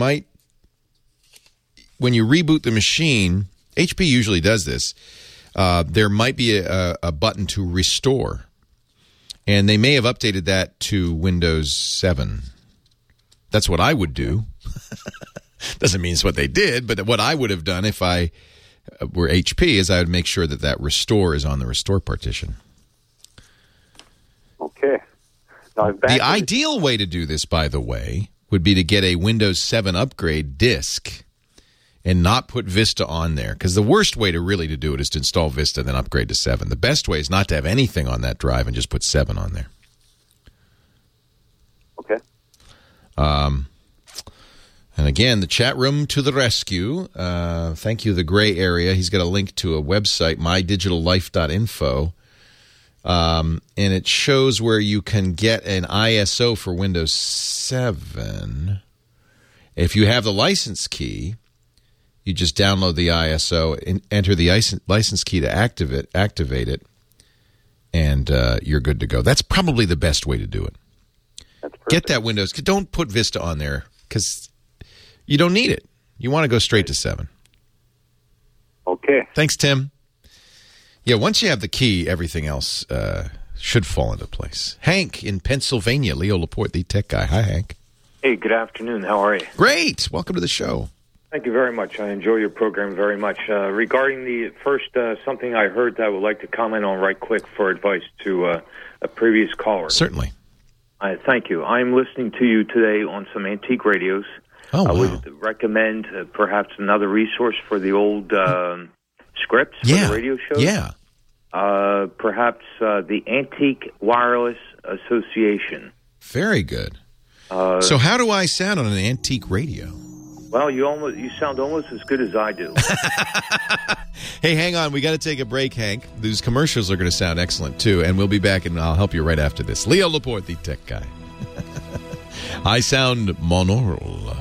when you reboot the machine, HP usually does this. There might be a button to restore, and they may have updated that to Windows 7. That's what I would do. Doesn't mean it's what they did, but what I would have done if I were HP is I would make sure that restore is on the restore partition. Okay. Now, the ideal way to do this, by the way, would be to get a Windows 7 upgrade disk and not put Vista on there. Because the worst way to do it is to install Vista and then upgrade to 7. The best way is not to have anything on that drive and just put 7 on there. Okay. And again, the chat room to the rescue. Thank you, The Gray Area. He's got a link to a website, mydigitallife.info. And it shows where you can get an ISO for Windows 7. If you have the license key, you just download the ISO and enter the license key to activate it, and you're good to go. That's probably the best way to do it. Get that Windows. Don't put Vista on there because you don't need it. You want to go straight to 7. Okay. Thanks, Tim. Yeah, once you have the key, everything else should fall into place. Hank in Pennsylvania, Leo Laporte, the tech guy. Hi, Hank. Hey, good afternoon. How are you? Great. Welcome to the show. Thank you very much. I enjoy your program very much. Regarding the first, something I heard that I would like to comment on right quick for advice to a previous caller. Certainly. Thank you. I'm listening to you today on some antique radios. Oh, wow. I would recommend perhaps another resource for the old scripts for the radio shows. Yeah. Perhaps the Antique Wireless Association. Very good. So how do I sound on an antique radio? Well, you sound almost as good as I do. Hey, hang on. We got to take a break, Hank. These commercials are going to sound excellent, too, and we'll be back, and I'll help you right after this. Leo Laporte, the tech guy. I sound monaural.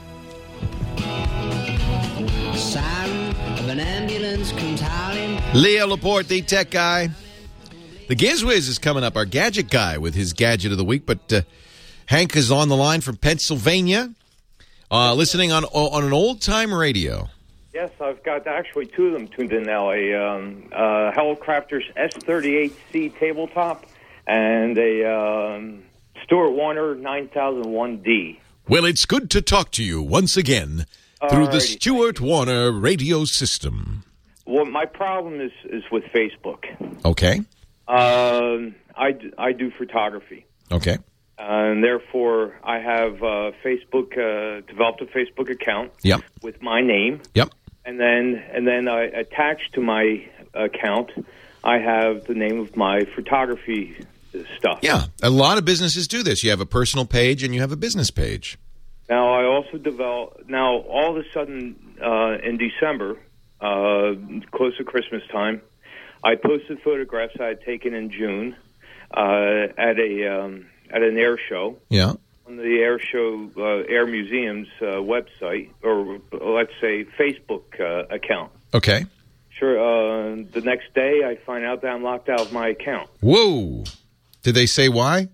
Siren of an ambulance comes howling. Leo Laporte, the tech guy. The GizWiz is coming up, our gadget guy, with his gadget of the week, but Hank is on the line from Pennsylvania. Listening on an old-time radio. Yes, I've got actually two of them tuned in now. A Hellcrafters S38C tabletop and a Stuart Warner 9001D. Well, it's good to talk to you once again through the Alrighty. Stuart Warner radio system. Well, my problem is with Facebook. Okay. I do photography. Okay. And therefore, I have developed a Facebook account Yep. with my name. Yep. And then I attached to my account, I have the name of my photography stuff. Yeah, a lot of businesses do this. You have a personal page and you have a business page. Now, I also now, all of a sudden, in December, close to Christmas time, I posted photographs I had taken in June at an air show. Yeah. On the Air Show, Air Museum's website, or let's say Facebook account. Okay. Sure. The next day, I find out that I'm locked out of my account. Whoa. Did they say why?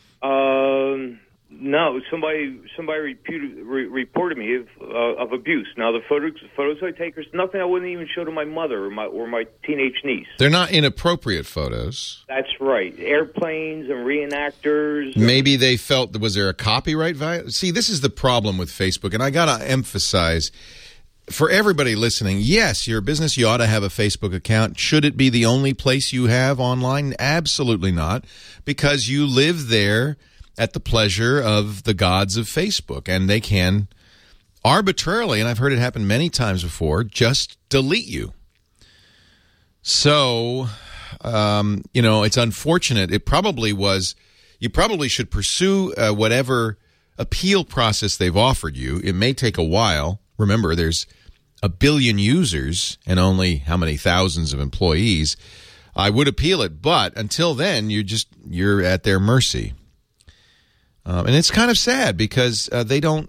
No, somebody reported me of abuse. Now the photos I take are nothing I wouldn't even show to my mother or my teenage niece. They're not inappropriate photos. That's right. Airplanes and reenactors. Maybe they felt, was there a copyright violation? See, this is the problem with Facebook, and I got to emphasize, for everybody listening, yes, you're a business, you ought to have a Facebook account. Should it be the only place you have online? Absolutely not, because you live there at the pleasure of the gods of Facebook, and they can arbitrarily, and I've heard it happen many times before, just delete you. So, it's unfortunate. It probably was, you probably should pursue whatever appeal process they've offered you. It may take a while. Remember, there's 1 billion users and only how many thousands of employees. I would appeal it, but until then, you're at their mercy. And it's kind of sad because they don't,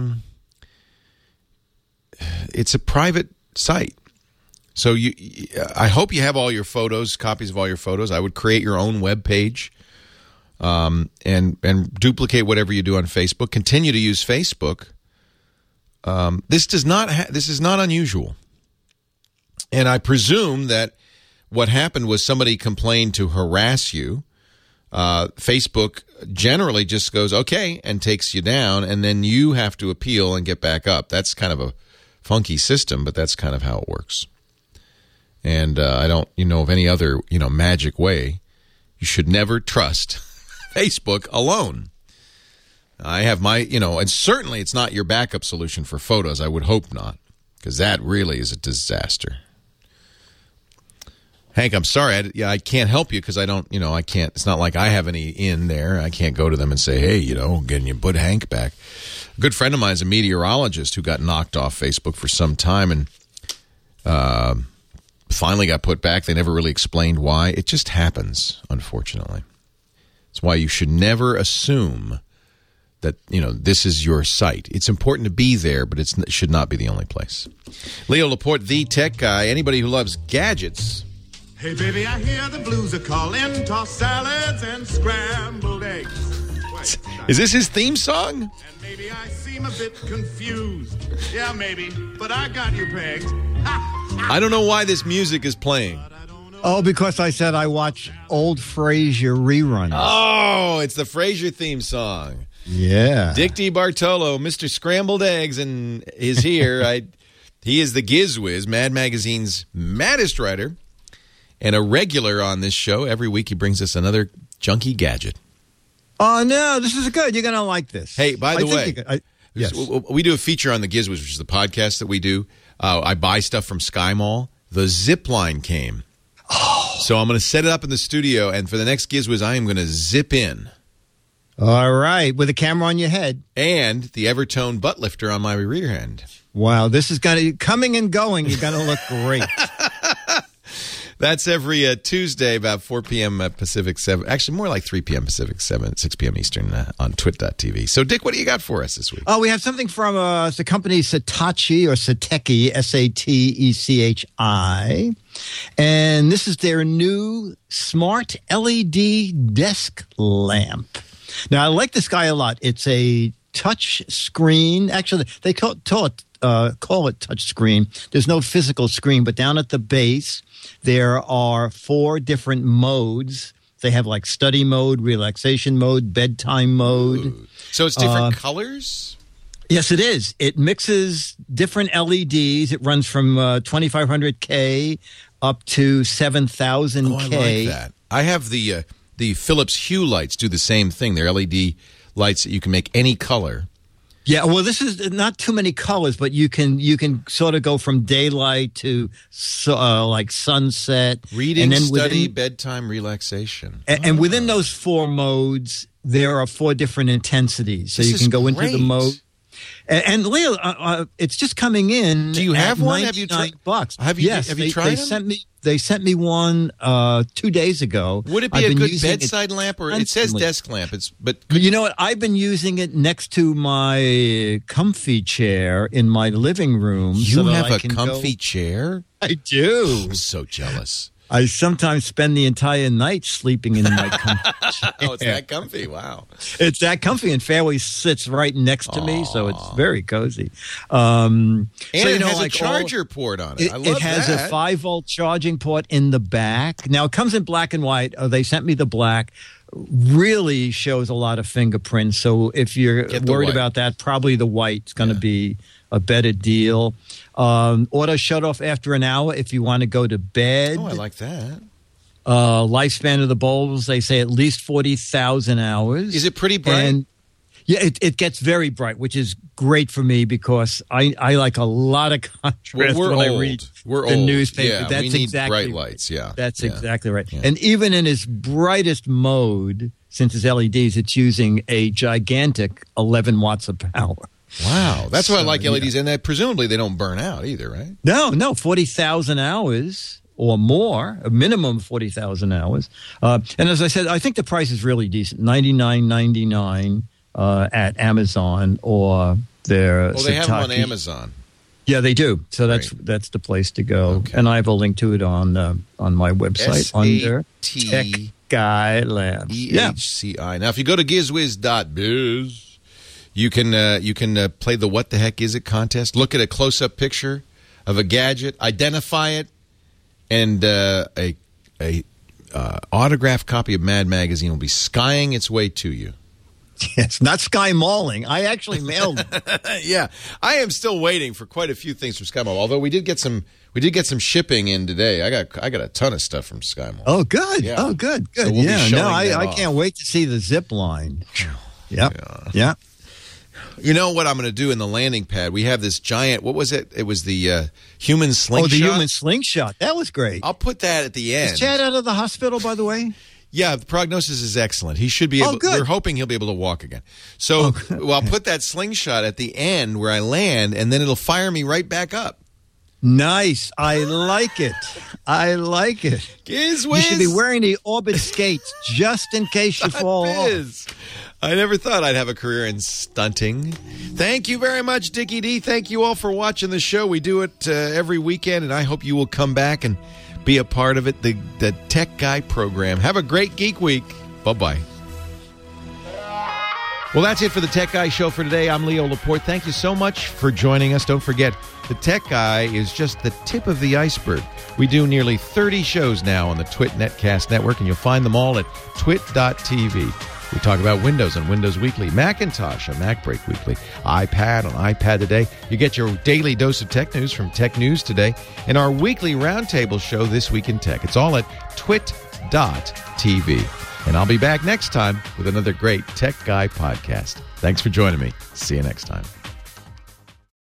it's a private site. So I hope you have all your photos, copies of all your photos. I would create your own web page and duplicate whatever you do on Facebook. Continue to use Facebook. This is not unusual. And I presume that what happened was somebody complained to harass you. Facebook generally just goes, okay, and takes you down, and then you have to appeal and get back up. That's kind of a funky system, but that's kind of how it works. And I don't know of any other, magic way. You should never trust Facebook alone. I have my, and certainly it's not your backup solution for photos. I would hope not, because that really is a disaster. Hank, I'm sorry. I can't help you because I don't, I can't. It's not like I have any in there. I can't go to them and say, hey, can you put Hank back? A good friend of mine is a meteorologist who got knocked off Facebook for some time and finally got put back. They never really explained why. It just happens, unfortunately. It's why you should never assume that, this is your site. It's important to be there, but it should not be the only place. Leo Laporte, the tech guy. Anybody who loves gadgets. Hey, baby, I hear the blues are calling. Toss salads and scrambled eggs. Is this his theme song? And maybe I seem a bit confused. Yeah, maybe, but I got you pegged. I don't know why this music is playing. Oh, because I said I watch old Frasier reruns. Oh, it's the Frasier theme song. Yeah. Dick DiBartolo, Mr. Scrambled Eggs, and is here. He is the Gizwiz, Mad Magazine's maddest writer, and a regular on this show. Every week he brings us another junky gadget. Oh, no, this is good. You're going to like this. Hey, by the way, yes. We do a feature on the Gizwiz, which is the podcast that we do. I buy stuff from Sky Mall. The zip line came. Oh. So I'm going to set it up in the studio, and for the next Gizwiz, I am going to zip in. All right, with a camera on your head. And the Evertone butt lifter on my rear hand. Wow, this is going to, coming and going, you're going to look great. That's every Tuesday about 4 p.m. Pacific, 7. Actually, more like 3 p.m. Pacific, 6 p.m. Eastern on twit.tv. So, Dick, what do you got for us this week? Oh, we have something from the company Satechi, or Satechi, Satechi. And this is their new smart LED desk lamp. Now, I like this guy a lot. It's a touch screen. Actually, they call it call it touch screen. There's no physical screen, but down at the base, there are 4 different modes. They have like study mode, relaxation mode, bedtime mode. Ooh. So it's different colors? Yes, it is. It mixes different LEDs. It runs from 2500K up to 7000K. Oh, I like that. I have the Philips Hue lights do the same thing. They're LED lights that you can make any color. Yeah, well, this is not too many colors, but you can sort of go from daylight to like sunset. Reading, and then study, bedtime, relaxation. And within those 4 modes, there are 4 different intensities. So you can go into the mode. And Leo, it's just coming in. Do you have one? Have you tried? $99. Have you tried them? They sent me one 2 days ago. Would it be a good bedside lamp, or it says desk lamp? But you know what? I've been using it next to my comfy chair in my living room. You have a comfy chair? I do. I'm so jealous. I sometimes spend the entire night sleeping in my comfy chair. Oh, it's that comfy. Wow. It's that comfy, and Fairway sits right next to me, so it's very cozy. And it has a charger port on it. I love it has that. a 5-volt charging port in the back. Now, it comes in black and white. They sent me the black. Really shows a lot of fingerprints, so if you're worried about that, probably the white's going to be a better deal. Auto shut off after an hour if you want to go to bed. Oh, I like that. Lifespan of the bulbs, they say at least 40,000 hours. Is it pretty bright? And yeah, it gets very bright, which is great for me because I like a lot of contrast when I read the newspaper. Yeah, that's we need exactly bright lights. Yeah, that's exactly right. Yeah. And even in its brightest mode, since it's LEDs, it's using a gigantic 11 watts of power. Wow, that's why I like LEDs, and that presumably they don't burn out either, right? No, 40,000 hours or more, a minimum of 40,000 hours. And as I said, I think the price is really decent, $99.99 at Amazon or their. Well, they have them on Amazon. Yeah, they do. So that's the place to go. Okay. And I have a link to it on my website under Tech Guy Labs. EHCI. Now, if you go to gizwiz.biz. You can play the What the Heck Is It contest. Look at a close-up picture of a gadget, identify it, and a autographed copy of Mad Magazine will be skying its way to you. Yes, not sky mauling. I actually mailed them. Yeah, I am still waiting for quite a few things from Sky Mall. Although we did get some shipping in today. I got a ton of stuff from Sky Mall. Oh, good. Yeah. Oh, good. So we'll be showing I can't wait to see the zip line. Yeah. You know what I'm going to do in the landing pad? We have this giant, what was it? It was the human slingshot. Oh, the human slingshot. That was great. I'll put that at the end. Is Chad out of the hospital, by the way? Yeah, the prognosis is excellent. He should be able. Good. They're hoping he'll be able to walk again. So I'll put that slingshot at the end where I land, and then it'll fire me right back up. Nice. I like it. Giz You should be wearing the Orbit skates just in case you fall off. I never thought I'd have a career in stunting. Thank you very much, Dickie D. Thank you all for watching the show. We do it every weekend, and I hope you will come back and be a part of it, the Tech Guy program. Have a great Geek Week. Bye-bye. Well, that's it for the Tech Guy show for today. I'm Leo Laporte. Thank you so much for joining us. Don't forget, the Tech Guy is just the tip of the iceberg. We do nearly 30 shows now on the Twit Netcast Network, and you'll find them all at twit.tv. We talk about Windows on Windows Weekly, Macintosh on Mac Break Weekly, iPad on iPad Today. You get your daily dose of tech news from Tech News Today, and our weekly roundtable show, This Week in Tech. It's all at twit.tv. And I'll be back next time with another great Tech Guy podcast. Thanks for joining me. See you next time.